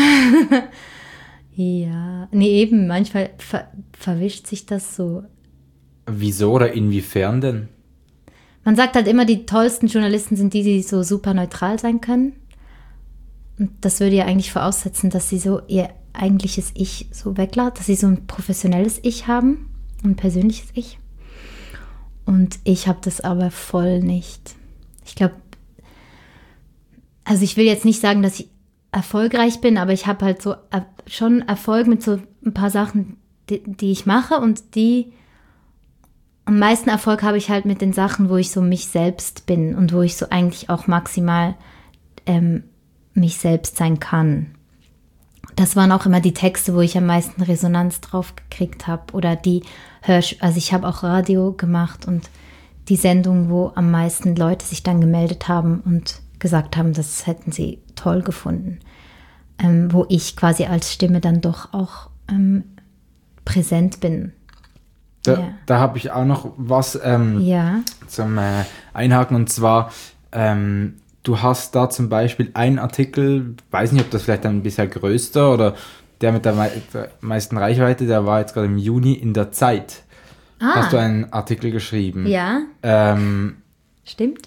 Ja, nee, eben, manchmal ver- verwischt sich das so. Wieso oder inwiefern denn? Man sagt halt immer, die tollsten Journalisten sind die, die so super neutral sein können. Und das würde ja eigentlich voraussetzen, dass sie so ihr eigentliches Ich so weglassen, dass sie so ein professionelles Ich haben, ein persönliches Ich. Und ich habe das aber voll nicht. Ich glaube, also ich will jetzt nicht sagen, dass ich erfolgreich bin, aber ich habe halt so er- schon Erfolg mit so ein paar Sachen, die, die ich mache und die am meisten Erfolg habe ich halt mit den Sachen, wo ich so mich selbst bin und wo ich so eigentlich auch maximal ähm, mich selbst sein kann. Das waren auch immer die Texte, wo ich am meisten Resonanz drauf gekriegt habe oder die Hörsch- also ich habe auch Radio gemacht und die Sendung, wo am meisten Leute sich dann gemeldet haben und gesagt haben, das hätten sie toll gefunden, ähm, wo ich quasi als Stimme dann doch auch ähm, präsent bin. Da, ja. da habe ich auch noch was ähm, ja. zum äh, Einhaken, und zwar, ähm, du hast da zum Beispiel einen Artikel, weiß nicht, ob das vielleicht ein bisher größter oder der mit der, mei- der meisten Reichweite, der war jetzt gerade im Juni in der Zeit. Ah. Hast du einen Artikel geschrieben? Ja. Ähm, Stimmt.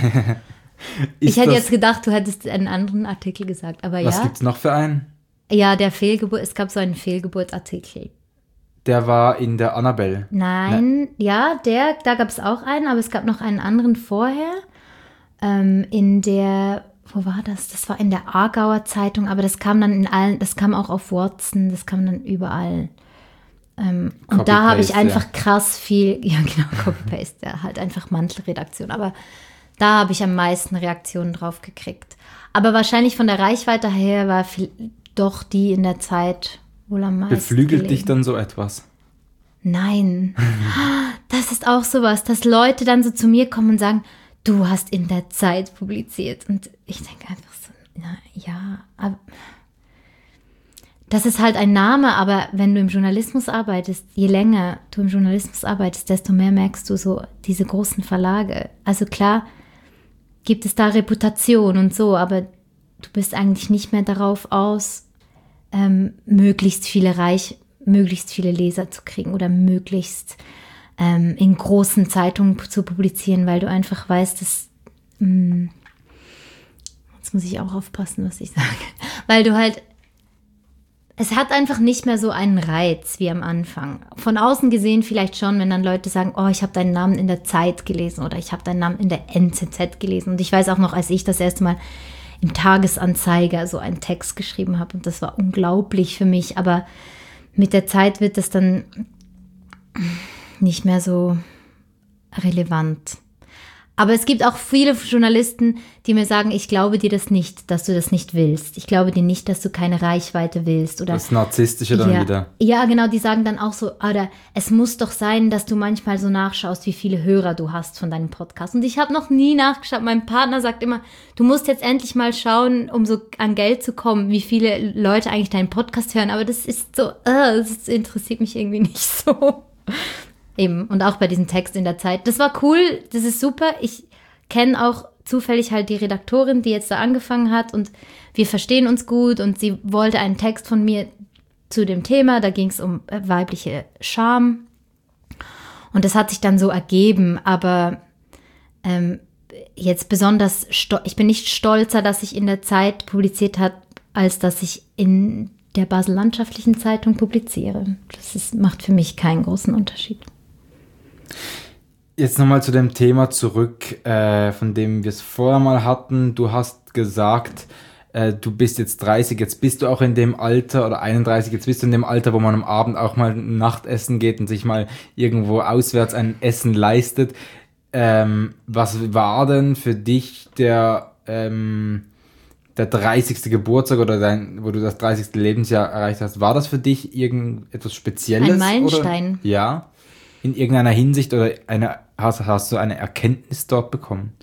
ist Ich hätte das, jetzt gedacht, du hättest einen anderen Artikel gesagt, aber was ja. gibt's noch für einen? Ja, der Fehlgeburt, es gab so einen Fehlgeburtartikel. Der war in der Annabelle. Nein, ja, der, da gab es auch einen, aber es gab noch einen anderen vorher. Ähm, in der, wo war das? Das war in der Aargauer Zeitung, aber das kam dann in allen, das kam auch auf Watson, das kam dann überall. Ähm, und da habe ich Copy-Paste, einfach ja. krass viel, ja genau, Copy-Paste, ja, halt einfach Mantelredaktion, aber da habe ich am meisten Reaktionen drauf gekriegt. Aber wahrscheinlich von der Reichweite her war viel, doch die in der Zeit wohl am meisten Beflügelt dich gelesen. dann so etwas? Nein, das ist auch sowas, dass Leute dann so zu mir kommen und sagen, du hast in der Zeit publiziert. Und ich denke einfach so, na ja, aber das ist halt ein Name, aber wenn du im Journalismus arbeitest, je länger du im Journalismus arbeitest, desto mehr merkst du so diese großen Verlage. Also klar gibt es da Reputation und so, aber du bist eigentlich nicht mehr darauf aus, ähm, möglichst viele Reich, möglichst viele Leser zu kriegen oder möglichst ähm, in großen Zeitungen zu publizieren, weil du einfach weißt, dass mh, jetzt muss ich auch aufpassen, was ich sage, weil du halt es hat einfach nicht mehr so einen Reiz wie am Anfang. Von außen gesehen vielleicht schon, wenn dann Leute sagen, oh, ich habe deinen Namen in der Zeit gelesen oder ich habe deinen Namen in der N Z Z gelesen. Und ich weiß auch noch, als ich das erste Mal im Tagesanzeiger so einen Text geschrieben habe und das war unglaublich für mich. Aber mit der Zeit wird das dann nicht mehr so relevant. Aber es gibt auch viele Journalisten, die mir sagen, ich glaube dir das nicht, dass du das nicht willst. Ich glaube dir nicht, dass du keine Reichweite willst. Oder, Das Narzisstische dann ja, wieder. Ja, genau, die sagen dann auch so, oder es muss doch sein, dass du manchmal so nachschaust, wie viele Hörer du hast von deinem Podcast. Und ich habe noch nie nachgeschaut. Mein Partner sagt immer, du musst jetzt endlich mal schauen, um so an Geld zu kommen, wie viele Leute eigentlich deinen Podcast hören. Aber das ist so, uh, das interessiert mich irgendwie nicht so. Eben, und auch bei diesem Text in der Zeit. Das war cool, das ist super. Ich kenne auch zufällig halt die Redaktorin, die jetzt da angefangen hat und wir verstehen uns gut und sie wollte einen Text von mir zu dem Thema, da ging es um weibliche Scham und das hat sich dann so ergeben, aber ähm, jetzt besonders, sto- ich bin nicht stolzer, dass ich in der Zeit publiziert habe, als dass ich in der Basel Landschaftlichen Zeitung publiziere. Das ist, macht für mich keinen großen Unterschied. Jetzt nochmal zu dem Thema zurück, äh, von dem wir es vorher mal hatten. Du hast gesagt, äh, du bist jetzt dreißig, jetzt bist du auch in dem Alter, oder einunddreißig, jetzt bist du in dem Alter, wo man am Abend auch mal Nachtessen geht und sich mal irgendwo auswärts ein Essen leistet. Ähm, was war denn für dich der, ähm, der dreißigste Geburtstag oder dein, wo du das dreißigste Lebensjahr erreicht hast? War das für dich irgendetwas Spezielles? Ein Meilenstein. Oder? Ja. In irgendeiner Hinsicht oder eine, hast, hast du eine Erkenntnis dort bekommen?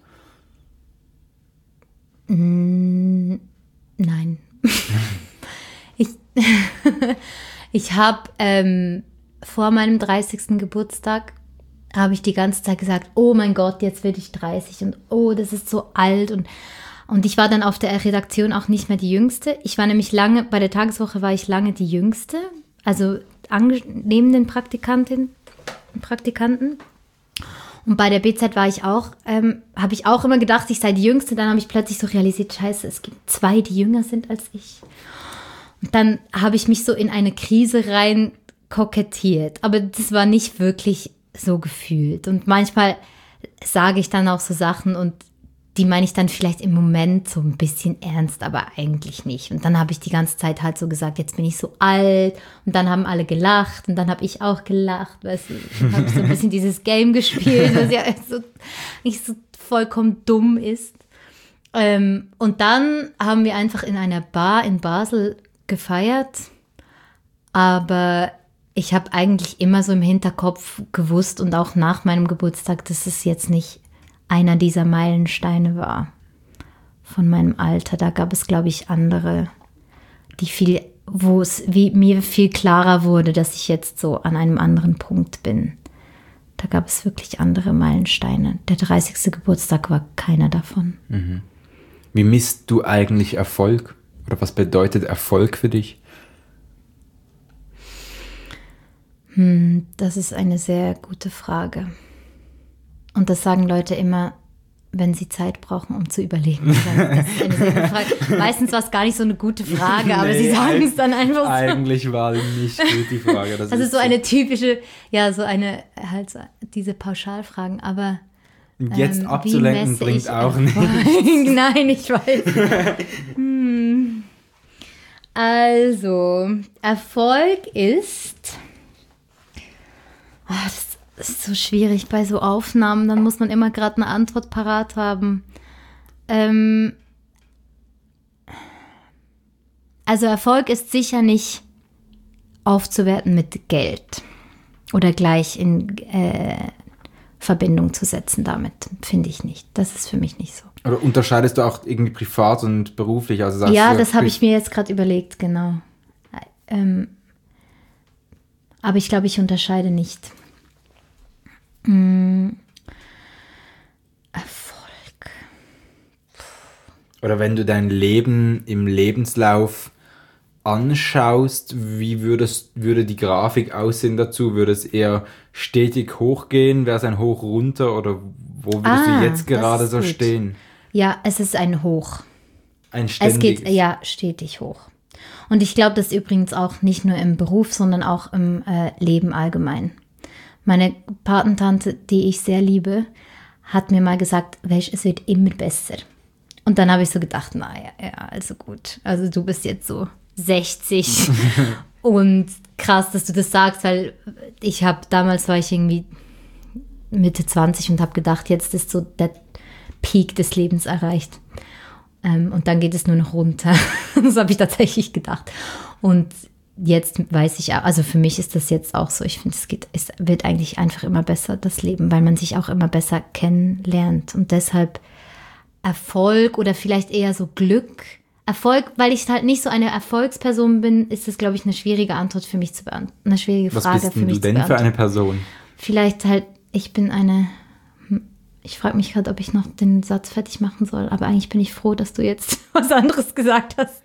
Mm, nein. ich ich habe ähm, vor meinem dreißigsten Geburtstag habe ich die ganze Zeit gesagt, oh mein Gott, jetzt werde ich dreißig und oh, das ist so alt und und ich war dann auf der Redaktion auch nicht mehr die Jüngste. Ich war nämlich lange, bei der Tageswoche war ich lange die Jüngste, also ange- neben den Praktikantin. Praktikanten. Und bei der B Z war ich auch, ähm, habe ich auch immer gedacht, ich sei die Jüngste. Dann habe ich plötzlich so realisiert, scheiße, es gibt zwei, die jünger sind als ich. Und dann habe ich mich so in eine Krise rein kokettiert. Aber das war nicht wirklich so gefühlt. Und manchmal sage ich dann auch so Sachen und die meine ich dann vielleicht im Moment so ein bisschen ernst, aber eigentlich nicht. Und dann habe ich die ganze Zeit halt so gesagt, jetzt bin ich so alt. Und dann haben alle gelacht und dann habe ich auch gelacht. Weißt du, dann habe ich so ein bisschen dieses Game gespielt, was ja so, nicht so vollkommen dumm ist. Ähm, und dann haben wir einfach in einer Bar in Basel gefeiert. Aber ich habe eigentlich immer so im Hinterkopf gewusst und auch nach meinem Geburtstag, dass es jetzt nicht einer dieser Meilensteine war von meinem Alter. Da gab es, glaube ich, andere, die viel, wo es wie mir viel klarer wurde, dass ich jetzt so an einem anderen Punkt bin. Da gab es wirklich andere Meilensteine. Der dreißigste Geburtstag war keiner davon. Mhm. Wie misst du eigentlich Erfolg? Oder was bedeutet Erfolg für dich? Hm, das ist eine sehr gute Frage. Und das sagen Leute immer, wenn sie Zeit brauchen, um zu überlegen. Das ist eine sehr gute Frage. Meistens war es gar nicht so eine gute Frage, aber nee, sie sagen es dann einfach so. Eigentlich war nicht gut die Frage. Das, das ist, ist so eine typische, ja, so eine, halt so diese Pauschalfragen, aber jetzt ähm, abzulenken bringt auch nichts. Nein, ich weiß. hm. Also, Erfolg ist, oh, das Das ist so schwierig bei so Aufnahmen, dann muss man immer gerade eine Antwort parat haben. Ähm also Erfolg ist sicher nicht aufzuwerten mit Geld oder gleich in äh, Verbindung zu setzen damit, finde ich nicht. Das ist für mich nicht so. Oder unterscheidest du auch irgendwie privat und beruflich? Also sagst ja, du, das habe ich mir jetzt gerade überlegt, genau. Ähm aber ich glaube, ich unterscheide nicht. Hm. Erfolg. Oder wenn du dein Leben im Lebenslauf anschaust, wie würdest, würde die Grafik aussehen dazu? Würde es eher stetig hochgehen? Wäre es ein Hoch runter? Oder wo würdest ah, du jetzt gerade so gut. stehen? Ja, es ist ein Hoch. Ein ständiges. Es geht, ja, stetig hoch. Und ich glaube, das übrigens auch nicht nur im Beruf, sondern auch im äh, Leben allgemein. Meine Patentante, die ich sehr liebe, hat mir mal gesagt, welch, es wird immer besser. Und dann habe ich so gedacht, naja, ja, also gut. Also du bist jetzt so sechzig und krass, dass du das sagst, weil ich habe, damals war ich irgendwie Mitte zwanzig und habe gedacht, jetzt ist so der Peak des Lebens erreicht. Ähm, und dann geht es nur noch runter. Das habe ich tatsächlich gedacht. Und jetzt weiß ich auch, also für mich ist das jetzt auch so, ich finde, es geht, es wird eigentlich einfach immer besser, das Leben, weil man sich auch immer besser kennenlernt und deshalb Erfolg oder vielleicht eher so Glück. Erfolg, weil ich halt nicht so eine Erfolgsperson bin, ist das, glaube ich, eine schwierige Antwort für mich zu beantworten. Eine schwierige Frage Was bist für mich du denn für eine Person? Vielleicht halt, ich bin eine, ich frage mich gerade, ob ich noch den Satz fertig machen soll, aber eigentlich bin ich froh, dass du jetzt was anderes gesagt hast.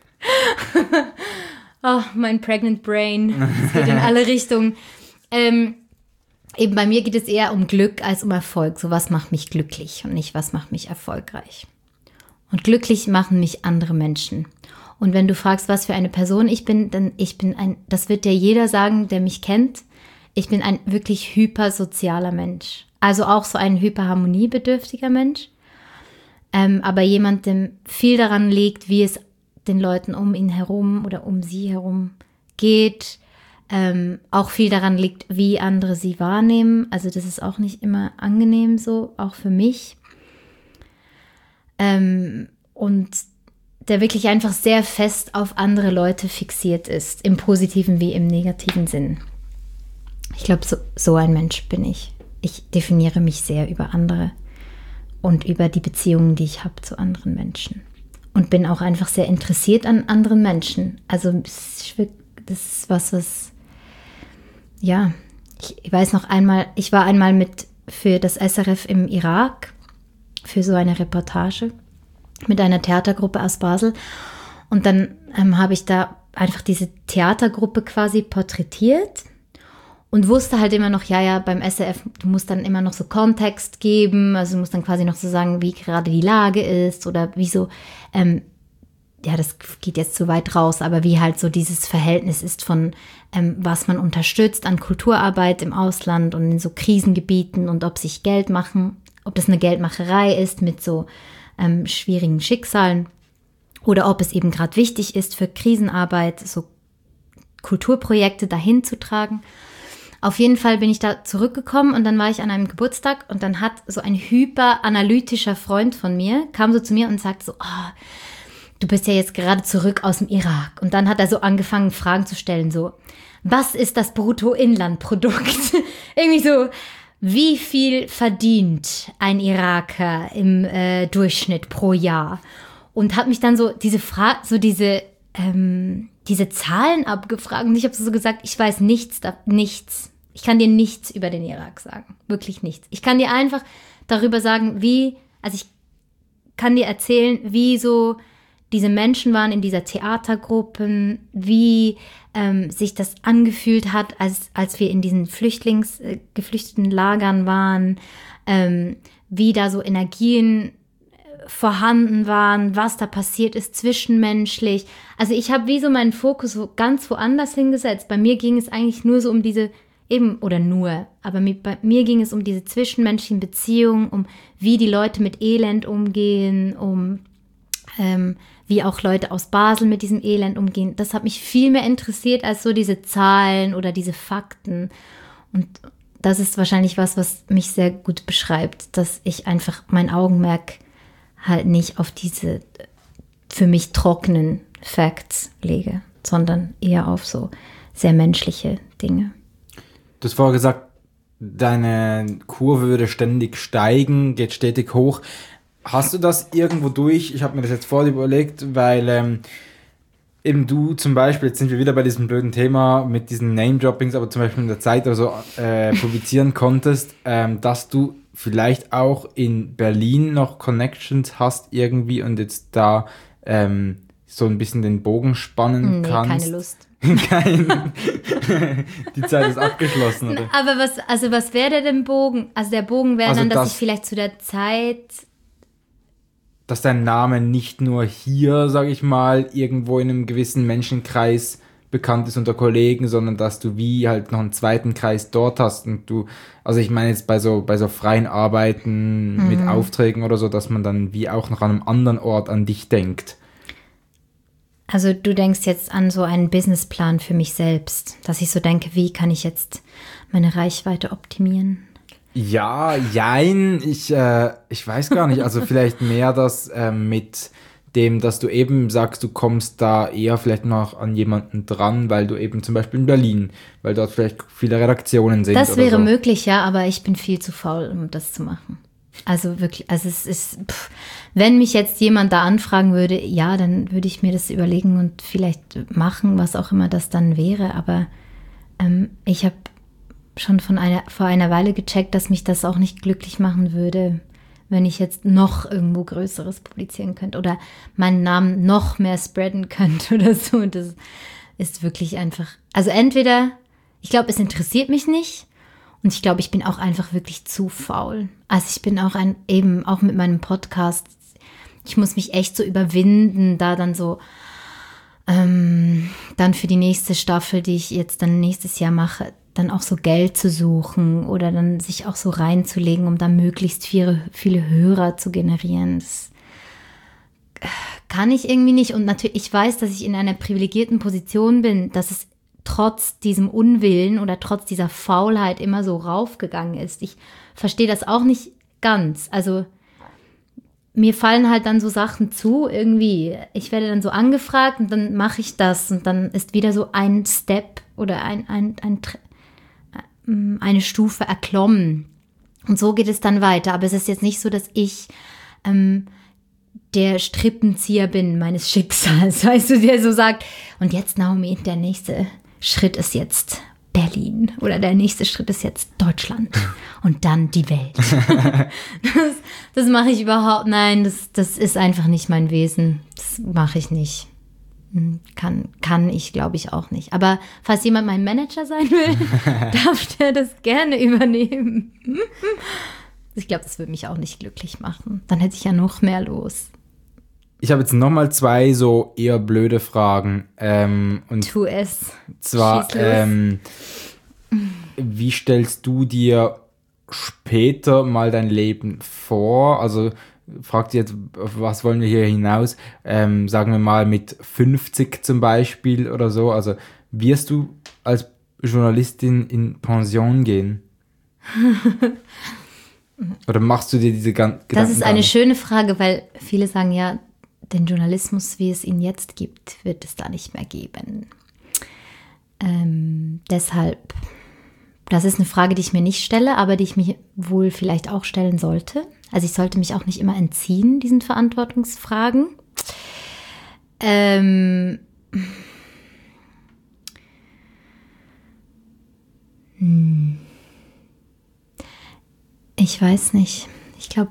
Oh, mein Pregnant Brain. Es geht in alle Richtungen. Ähm, eben bei mir geht es eher um Glück als um Erfolg. So, was macht mich glücklich und nicht, was macht mich erfolgreich. Und glücklich machen mich andere Menschen. Und wenn du fragst, was für eine Person ich bin, dann ich bin ein, das wird dir jeder sagen, der mich kennt, ich bin ein wirklich hypersozialer Mensch. Also auch so ein hyperharmoniebedürftiger Mensch. Ähm, aber jemand, dem viel daran liegt, wie es den Leuten um ihn herum oder um sie herum geht. Ähm, auch viel daran liegt, wie andere sie wahrnehmen. Also das ist auch nicht immer angenehm so, auch für mich. Ähm, und der wirklich einfach sehr fest auf andere Leute fixiert ist, im positiven wie im negativen Sinn. Ich glaube, so, so ein Mensch bin ich. Ich definiere mich sehr über andere und über die Beziehungen, die ich habe zu anderen Menschen. Und bin auch einfach sehr interessiert an anderen Menschen. Also das ist was, was, ja, ich weiß noch einmal, ich war einmal mit für das S R F im Irak, für so eine Reportage mit einer Theatergruppe aus Basel. Und dann ähm, habe ich da einfach diese Theatergruppe quasi porträtiert und wusste halt immer noch, ja, ja, beim S R F, du musst dann immer noch so Kontext geben, also du musst dann quasi noch so sagen, wie gerade die Lage ist oder wie so, ähm, ja, das geht jetzt zu weit raus, aber wie halt so dieses Verhältnis ist von, ähm, was man unterstützt an Kulturarbeit im Ausland und in so Krisengebieten und ob sich Geld machen, ob das eine Geldmacherei ist mit so ähm, schwierigen Schicksalen oder ob es eben gerade wichtig ist für Krisenarbeit, so Kulturprojekte dahin zu tragen. Auf jeden Fall bin ich da zurückgekommen und dann war ich an einem Geburtstag und dann hat so ein hyperanalytischer Freund von mir, kam so zu mir und sagte so, oh, du bist ja jetzt gerade zurück aus dem Irak. Und dann hat er so angefangen, Fragen zu stellen, so, was ist das Bruttoinlandprodukt? Irgendwie so, wie viel verdient ein Iraker im äh, Durchschnitt pro Jahr? Und hat mich dann so diese Frage, so diese, ähm, diese Zahlen abgefragt und ich habe so gesagt, ich weiß nichts, da, nichts. Ich kann dir nichts über den Irak sagen, wirklich nichts. Ich kann dir einfach darüber sagen, wie, also ich kann dir erzählen, wie so diese Menschen waren in dieser Theatergruppe, wie ähm, sich das angefühlt hat, als, als wir in diesen Flüchtlings-, äh, geflüchteten Lagern waren, ähm, wie da so Energien vorhanden waren, was da passiert ist zwischenmenschlich. Also ich habe wie so meinen Fokus so ganz woanders hingesetzt. Bei mir ging es eigentlich nur so um diese, eben, oder nur, aber mit, bei mir ging es um diese zwischenmenschlichen Beziehungen, um wie die Leute mit Elend umgehen, um ähm, wie auch Leute aus Basel mit diesem Elend umgehen. Das hat mich viel mehr interessiert als so diese Zahlen oder diese Fakten. Und das ist wahrscheinlich was, was mich sehr gut beschreibt, dass ich einfach mein Augenmerk halt nicht auf diese für mich trockenen Facts lege, sondern eher auf so sehr menschliche Dinge. Du hast vorher gesagt, deine Kurve würde ständig steigen, geht stetig hoch. Hast du das irgendwo durch? Ich habe mir das jetzt vorher überlegt, weil ähm, eben du zum Beispiel, jetzt sind wir wieder bei diesem blöden Thema mit diesen Name-Droppings, aber zum Beispiel in der Zeit oder so äh, publizieren konntest, ähm, dass du vielleicht auch in Berlin noch Connections hast irgendwie und jetzt da ähm, so ein bisschen den Bogen spannen nee, kannst. Keine Lust. Kein, die Zeit ist abgeschlossen, oder? Aber was, also was wäre denn Bogen? Also der Bogen wäre also dann, dass das, ich vielleicht zu der Zeit... Dass dein Name nicht nur hier, sag ich mal, irgendwo in einem gewissen Menschenkreis bekannt ist unter Kollegen, sondern dass du wie halt noch einen zweiten Kreis dort hast und du, also ich meine jetzt bei so bei so freien Arbeiten mhm. mit Aufträgen oder so, dass man dann wie auch noch an einem anderen Ort an dich denkt. Also du denkst jetzt an so einen Businessplan für mich selbst, dass ich so denke, wie kann ich jetzt meine Reichweite optimieren? Ja, jein, ich, äh, ich weiß gar nicht, also vielleicht mehr das äh, mit dem, dass du eben sagst, du kommst da eher vielleicht noch an jemanden dran, weil du eben zum Beispiel in Berlin, weil dort vielleicht viele Redaktionen sind. Das oder wäre so. möglich, ja, aber ich bin viel zu faul, um das zu machen. Also wirklich, also es ist, pff, wenn mich jetzt jemand da anfragen würde, ja, dann würde ich mir das überlegen und vielleicht machen, was auch immer das dann wäre, aber ähm, ich habe schon von einer, vor einer Weile gecheckt, dass mich das auch nicht glücklich machen würde, wenn ich jetzt noch irgendwo Größeres publizieren könnte oder meinen Namen noch mehr spreaden könnte oder so. Das ist wirklich einfach, also entweder, ich glaube, es interessiert mich nicht und ich glaube, ich bin auch einfach wirklich zu faul. Also ich bin auch ein, eben auch mit meinem Podcast, ich muss mich echt so überwinden, da dann so, ähm, dann für die nächste Staffel, die ich jetzt dann nächstes Jahr mache, dann auch so Geld zu suchen oder dann sich auch so reinzulegen, um dann möglichst viele, viele Hörer zu generieren. Das kann ich irgendwie nicht. Und natürlich, ich weiß, dass ich in einer privilegierten Position bin, dass es trotz diesem Unwillen oder trotz dieser Faulheit immer so raufgegangen ist. Ich verstehe das auch nicht ganz. Also mir fallen halt dann so Sachen zu irgendwie. Ich werde dann so angefragt und dann mache ich das und dann ist wieder so ein Step oder ein, ein, ein, ein eine Stufe erklommen. Und so geht es dann weiter. Aber es ist jetzt nicht so, dass ich ähm, der Strippenzieher bin meines Schicksals. Weißt du, der so sagt, und jetzt Naomi, der nächste Schritt ist jetzt Berlin oder der nächste Schritt ist jetzt Deutschland und dann die Welt. das das mache ich überhaupt, nein, das, das ist einfach nicht mein Wesen. Das mache ich nicht. Kann, kann ich, glaube ich, auch nicht. Aber falls jemand mein Manager sein will, darf der das gerne übernehmen. Ich glaube, das würde mich auch nicht glücklich machen. Dann hätte ich ja noch mehr los. Ich habe jetzt nochmal zwei so eher blöde Fragen. Ähm, und tu es. Zwar, ähm, wie stellst du dir später mal dein Leben vor? Also fragt jetzt, auf was wollen wir hier hinaus? Ähm, sagen wir mal mit fünfzig zum Beispiel oder so. Also wirst du als Journalistin in Pension gehen? Oder machst du dir diese ganzen Gedanken? Das ist eine schöne Frage, weil viele sagen ja, den Journalismus, wie es ihn jetzt gibt, wird es da nicht mehr geben. Ähm, deshalb, das ist eine Frage, die ich mir nicht stelle, aber die ich mir wohl vielleicht auch stellen sollte. Also ich sollte mich auch nicht immer entziehen, diesen Verantwortungsfragen. Ähm, Hm. Ich weiß nicht. Ich glaube,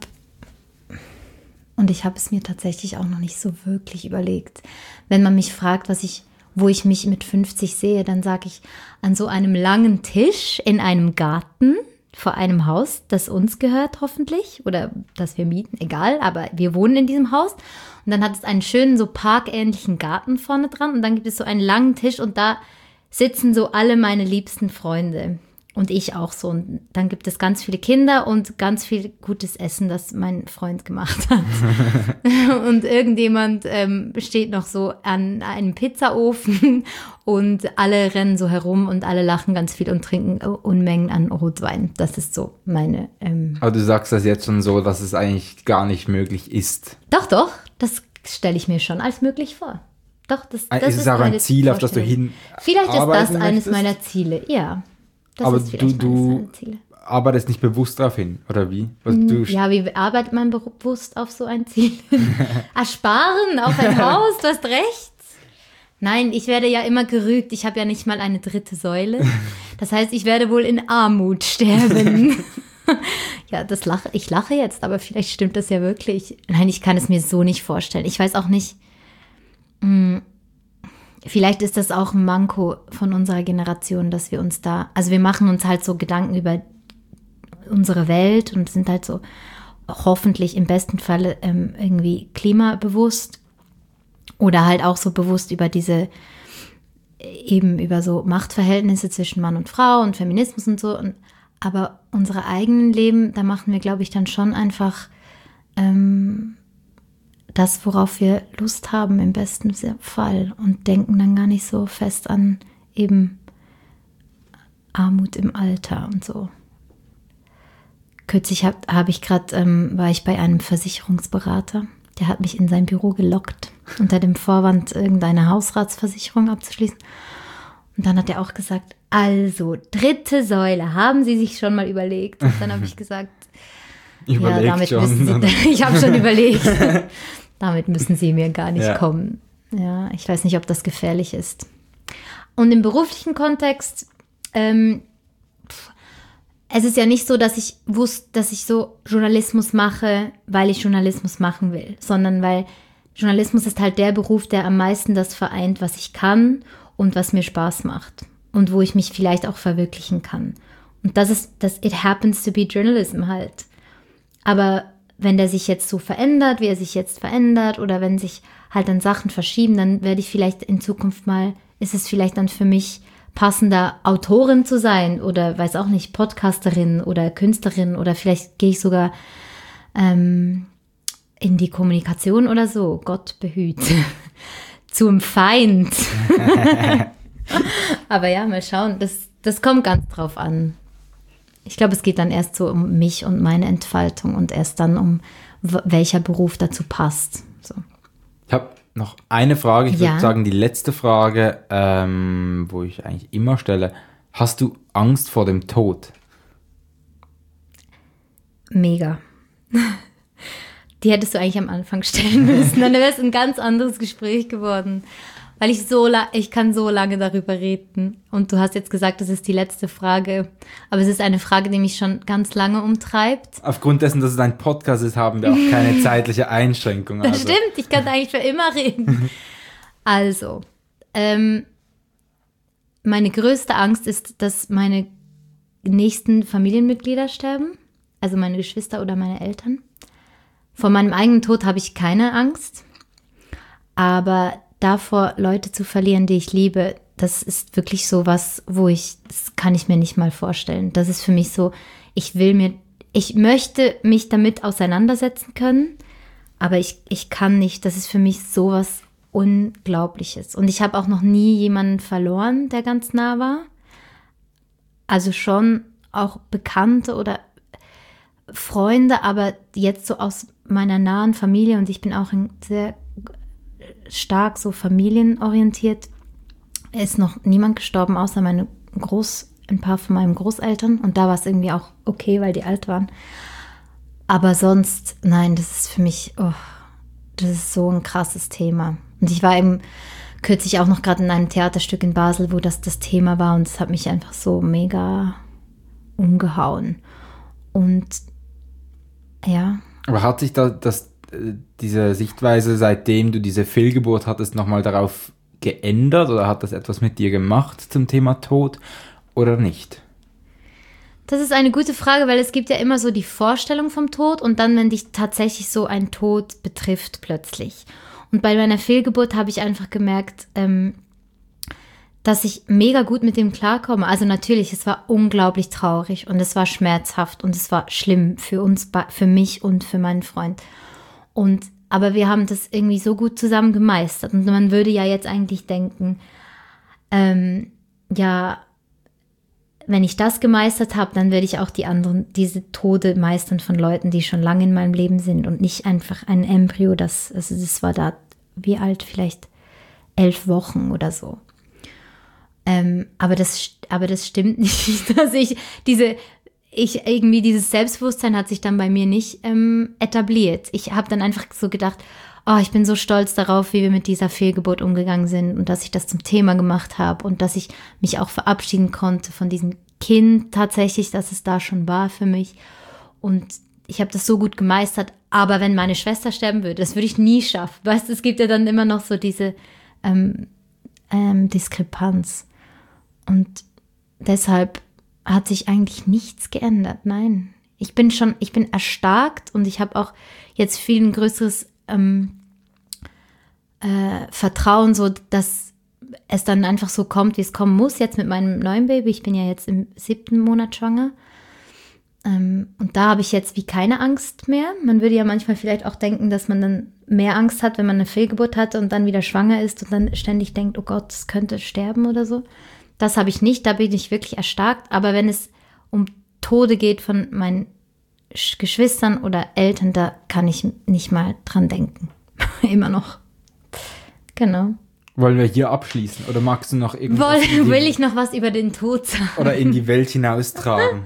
und ich habe es mir tatsächlich auch noch nicht so wirklich überlegt. Wenn man mich fragt, was ich, wo ich mich mit fünfzig sehe, dann sage ich an so einem langen Tisch in einem Garten vor einem Haus, das uns gehört hoffentlich oder das wir mieten, egal, aber wir wohnen in diesem Haus. Und dann hat es einen schönen, so parkähnlichen Garten vorne dran und dann gibt es so einen langen Tisch und da sitzen so alle meine liebsten Freunde. Und ich auch so. Und dann gibt es ganz viele Kinder und ganz viel gutes Essen, das mein Freund gemacht hat. Und irgendjemand ähm, steht noch so an einem Pizzaofen und alle rennen so herum und alle lachen ganz viel und trinken Unmengen an Rotwein. Das ist so meine... Ähm Aber du sagst das jetzt schon so, dass es eigentlich gar nicht möglich ist. Doch, doch. Das stelle ich mir schon als möglich vor. Doch, das, das ist, ist auch ein Ziel, auf das du hin Vielleicht ist das arbeiten eines möchtest? meiner Ziele, ja. Das aber ist du, du Ziele. arbeitest nicht bewusst darauf hin, oder wie? Was, du ja, wie arbeitet man bewusst auf so ein Ziel? Ersparen auf ein Haus, du hast recht. Nein, ich werde ja immer gerügt. Ich habe ja nicht mal eine dritte Säule. Das heißt, ich werde wohl in Armut sterben. Ja, das lache, ich lache jetzt, aber vielleicht stimmt das ja wirklich. Nein, ich kann es mir so nicht vorstellen. Ich weiß auch nicht, mh, vielleicht ist das auch ein Manko von unserer Generation, dass wir uns da, also wir machen uns halt so Gedanken über unsere Welt und sind halt so hoffentlich im besten Falle ähm, irgendwie klimabewusst oder halt auch so bewusst über diese, eben über so Machtverhältnisse zwischen Mann und Frau und Feminismus und so. Und, aber unsere eigenen Leben, da machen wir, glaube ich, dann schon einfach ähm, das, worauf wir Lust haben, im besten Fall und denken dann gar nicht so fest an eben Armut im Alter und so. Kürzlich hab, hab ich gerade, ähm, war ich bei einem Versicherungsberater, der hat mich in sein Büro gelockt, unter dem Vorwand, irgendeine Hausratsversicherung abzuschließen. Und dann hat er auch gesagt, also, dritte Säule, haben Sie sich schon mal überlegt? Und dann habe ich gesagt, Überlegt ja, damit schon, müssen Sie, ich habe schon überlegt. Damit müssen Sie mir gar nicht ja. kommen. Ja, ich weiß nicht, ob das gefährlich ist. Und im beruflichen Kontext, ähm, es ist ja nicht so, dass ich wusste, dass ich so Journalismus mache, weil ich Journalismus machen will, sondern weil Journalismus ist halt der Beruf, der am meisten das vereint, was ich kann und was mir Spaß macht und wo ich mich vielleicht auch verwirklichen kann. Und das ist, das it happens to be journalism halt. Aber wenn der sich jetzt so verändert, wie er sich jetzt verändert oder wenn sich halt dann Sachen verschieben, dann werde ich vielleicht in Zukunft mal, ist es vielleicht dann für mich passender, Autorin zu sein oder weiß auch nicht, Podcasterin oder Künstlerin oder vielleicht gehe ich sogar ähm, in die Kommunikation oder so, Gott behüte, zum Feind. Aber ja, mal schauen, das, das kommt ganz drauf an. Ich glaube, es geht dann erst so um mich und meine Entfaltung und erst dann um w- welcher Beruf dazu passt. So. Ich habe noch eine Frage, ich Ja. würde sagen die letzte Frage, ähm, wo ich eigentlich immer stelle. Hast du Angst vor dem Tod? Mega. Die hättest du eigentlich am Anfang stellen müssen. Dann wäre es ein ganz anderes Gespräch geworden. Weil ich so la- ich kann so lange darüber reden. Und du hast jetzt gesagt, das ist die letzte Frage. Aber es ist eine Frage, die mich schon ganz lange umtreibt. Aufgrund dessen, dass es ein Podcast ist, haben wir auch keine zeitliche Einschränkung. Das Also. stimmt, ich kann eigentlich für immer reden. Also, ähm, meine größte Angst ist, dass meine nächsten Familienmitglieder sterben. Also meine Geschwister oder meine Eltern. Vor meinem eigenen Tod habe ich keine Angst. Aber davor, Leute zu verlieren, die ich liebe, das ist wirklich so was, wo ich, das kann ich mir nicht mal vorstellen. Das ist für mich so, ich will mir, ich möchte mich damit auseinandersetzen können, aber ich, ich kann nicht. Das ist für mich so was Unglaubliches. Und ich habe auch noch nie jemanden verloren, der ganz nah war. Also schon auch Bekannte oder Freunde, aber jetzt so aus meiner nahen Familie, und ich bin auch ein sehr stark so familienorientiert, ist noch niemand gestorben, außer meine Groß, ein paar von meinen Großeltern. Und da war es irgendwie auch okay, weil die alt waren. Aber sonst, nein, das ist für mich, oh, das ist so ein krasses Thema. Und ich war eben kürzlich auch noch gerade in einem Theaterstück in Basel, wo das das Thema war. Und es hat mich einfach so mega umgehauen. Und ja. Aber hat sich da das, diese Sichtweise, seitdem du diese Fehlgeburt hattest, nochmal darauf geändert oder hat das etwas mit dir gemacht zum Thema Tod oder nicht? Das ist eine gute Frage, weil es gibt ja immer so die Vorstellung vom Tod und dann, wenn dich tatsächlich so ein Tod betrifft plötzlich. Und bei meiner Fehlgeburt habe ich einfach gemerkt, ähm, dass ich mega gut mit dem klarkomme. Also natürlich, es war unglaublich traurig und es war schmerzhaft und es war schlimm für uns, für mich und für meinen Freund. Und aber wir haben das irgendwie so gut zusammen gemeistert. Und man würde ja jetzt eigentlich denken, ähm, ja, wenn ich das gemeistert habe, dann werde ich auch die anderen, diese Tode meistern von Leuten, die schon lange in meinem Leben sind und nicht einfach ein Embryo, das, also das war da, wie alt, vielleicht elf Wochen oder so. Ähm, aber das, aber das stimmt nicht, dass ich diese, ich irgendwie dieses Selbstbewusstsein hat sich dann bei mir nicht ähm, etabliert. Ich habe dann einfach so gedacht, oh, ich bin so stolz darauf, wie wir mit dieser Fehlgeburt umgegangen sind und dass ich das zum Thema gemacht habe und dass ich mich auch verabschieden konnte von diesem Kind tatsächlich, dass es da schon war für mich. Und ich habe das so gut gemeistert. Aber wenn meine Schwester sterben würde, das würde ich nie schaffen. Weißt du, es gibt ja dann immer noch so diese ähm, ähm, Diskrepanz. Und deshalb hat sich eigentlich nichts geändert. Nein, ich bin schon, ich bin erstarkt und ich habe auch jetzt viel ein größeres ähm, äh, Vertrauen, so dass es dann einfach so kommt, wie es kommen muss. Jetzt mit meinem neuen Baby, ich bin ja jetzt im siebten Monat schwanger. Ähm, und da habe ich jetzt wie keine Angst mehr. Man würde ja manchmal vielleicht auch denken, dass man dann mehr Angst hat, wenn man eine Fehlgeburt hatte und dann wieder schwanger ist und dann ständig denkt, oh Gott, es könnte sterben oder so. Das habe ich nicht, da bin ich wirklich erstarkt. Aber wenn es um Tode geht von meinen Geschwistern oder Eltern, da kann ich nicht mal dran denken. Immer noch. Genau. Wollen wir hier abschließen? Oder magst du noch irgendwas? Woll, will ich noch was über den Tod sagen? Oder in die Welt hinaustragen?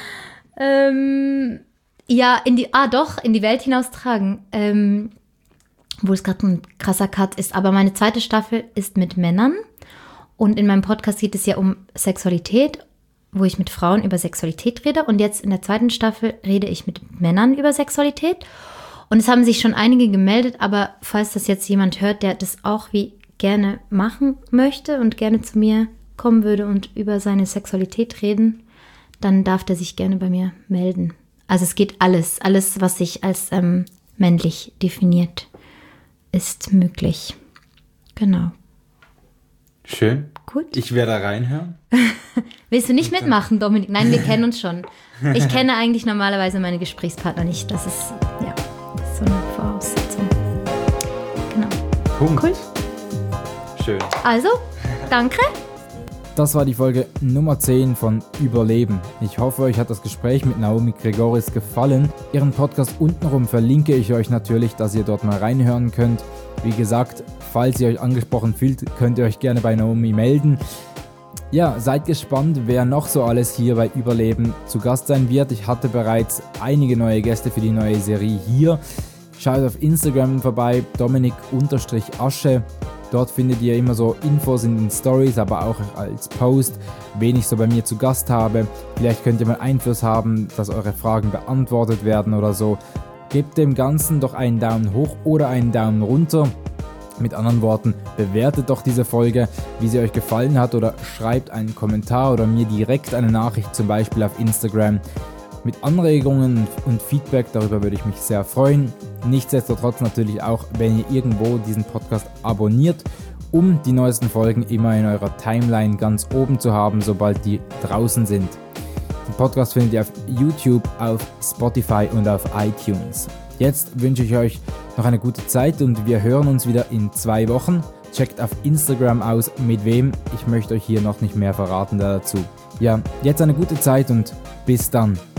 ähm, ja, in die, ah doch, in die Welt hinaustragen. Ähm, wo es gerade ein krasser Cut ist. Aber meine zweite Staffel ist mit Männern. Und in meinem Podcast geht es ja um Sexualität, wo ich mit Frauen über Sexualität rede. Und jetzt in der zweiten Staffel rede ich mit Männern über Sexualität. Und es haben sich schon einige gemeldet, aber falls das jetzt jemand hört, der das auch wie gerne machen möchte und gerne zu mir kommen würde und über seine Sexualität reden, dann darf der sich gerne bei mir melden. Also es geht alles, alles, was sich als ähm, männlich definiert, ist möglich. Genau. Schön. Gut. Ich werde reinhören. Willst du nicht mitmachen, Dominik? Nein, wir kennen uns schon. Ich kenne eigentlich normalerweise meine Gesprächspartner nicht. Das ist, ja, das ist so eine Voraussetzung. Genau. Punkt. Cool. Schön. Also, danke. Das war die Folge Nummer zehn von Überleben. Ich hoffe, euch hat das Gespräch mit Naomi Gregoris gefallen. Ihren Podcast untenrum verlinke ich euch natürlich, dass ihr dort mal reinhören könnt. Wie gesagt, falls ihr euch angesprochen fühlt, könnt ihr euch gerne bei Naomi melden. Ja, seid gespannt, wer noch so alles hier bei Überleben zu Gast sein wird. Ich hatte bereits einige neue Gäste für die neue Serie hier. Schaut auf Instagram vorbei, Dominik-Asche. Dort findet ihr immer so Infos in den Stories, aber auch als Post, wen ich so bei mir zu Gast habe. Vielleicht könnt ihr mal Einfluss haben, dass eure Fragen beantwortet werden oder so. Gebt dem Ganzen doch einen Daumen hoch oder einen Daumen runter. Mit anderen Worten, bewertet doch diese Folge, wie sie euch gefallen hat, oder schreibt einen Kommentar oder mir direkt eine Nachricht, zum Beispiel auf Instagram. Mit Anregungen und Feedback, darüber würde ich mich sehr freuen. Nichtsdestotrotz natürlich auch, wenn ihr irgendwo diesen Podcast abonniert, um die neuesten Folgen immer in eurer Timeline ganz oben zu haben, sobald die draußen sind. Den Podcast findet ihr auf YouTube, auf Spotify und auf iTunes. Jetzt wünsche ich euch noch eine gute Zeit und wir hören uns wieder in zwei Wochen. Checkt auf Instagram aus, mit wem. Ich möchte euch hier noch nicht mehr verraten dazu. Ja, jetzt eine gute Zeit und bis dann.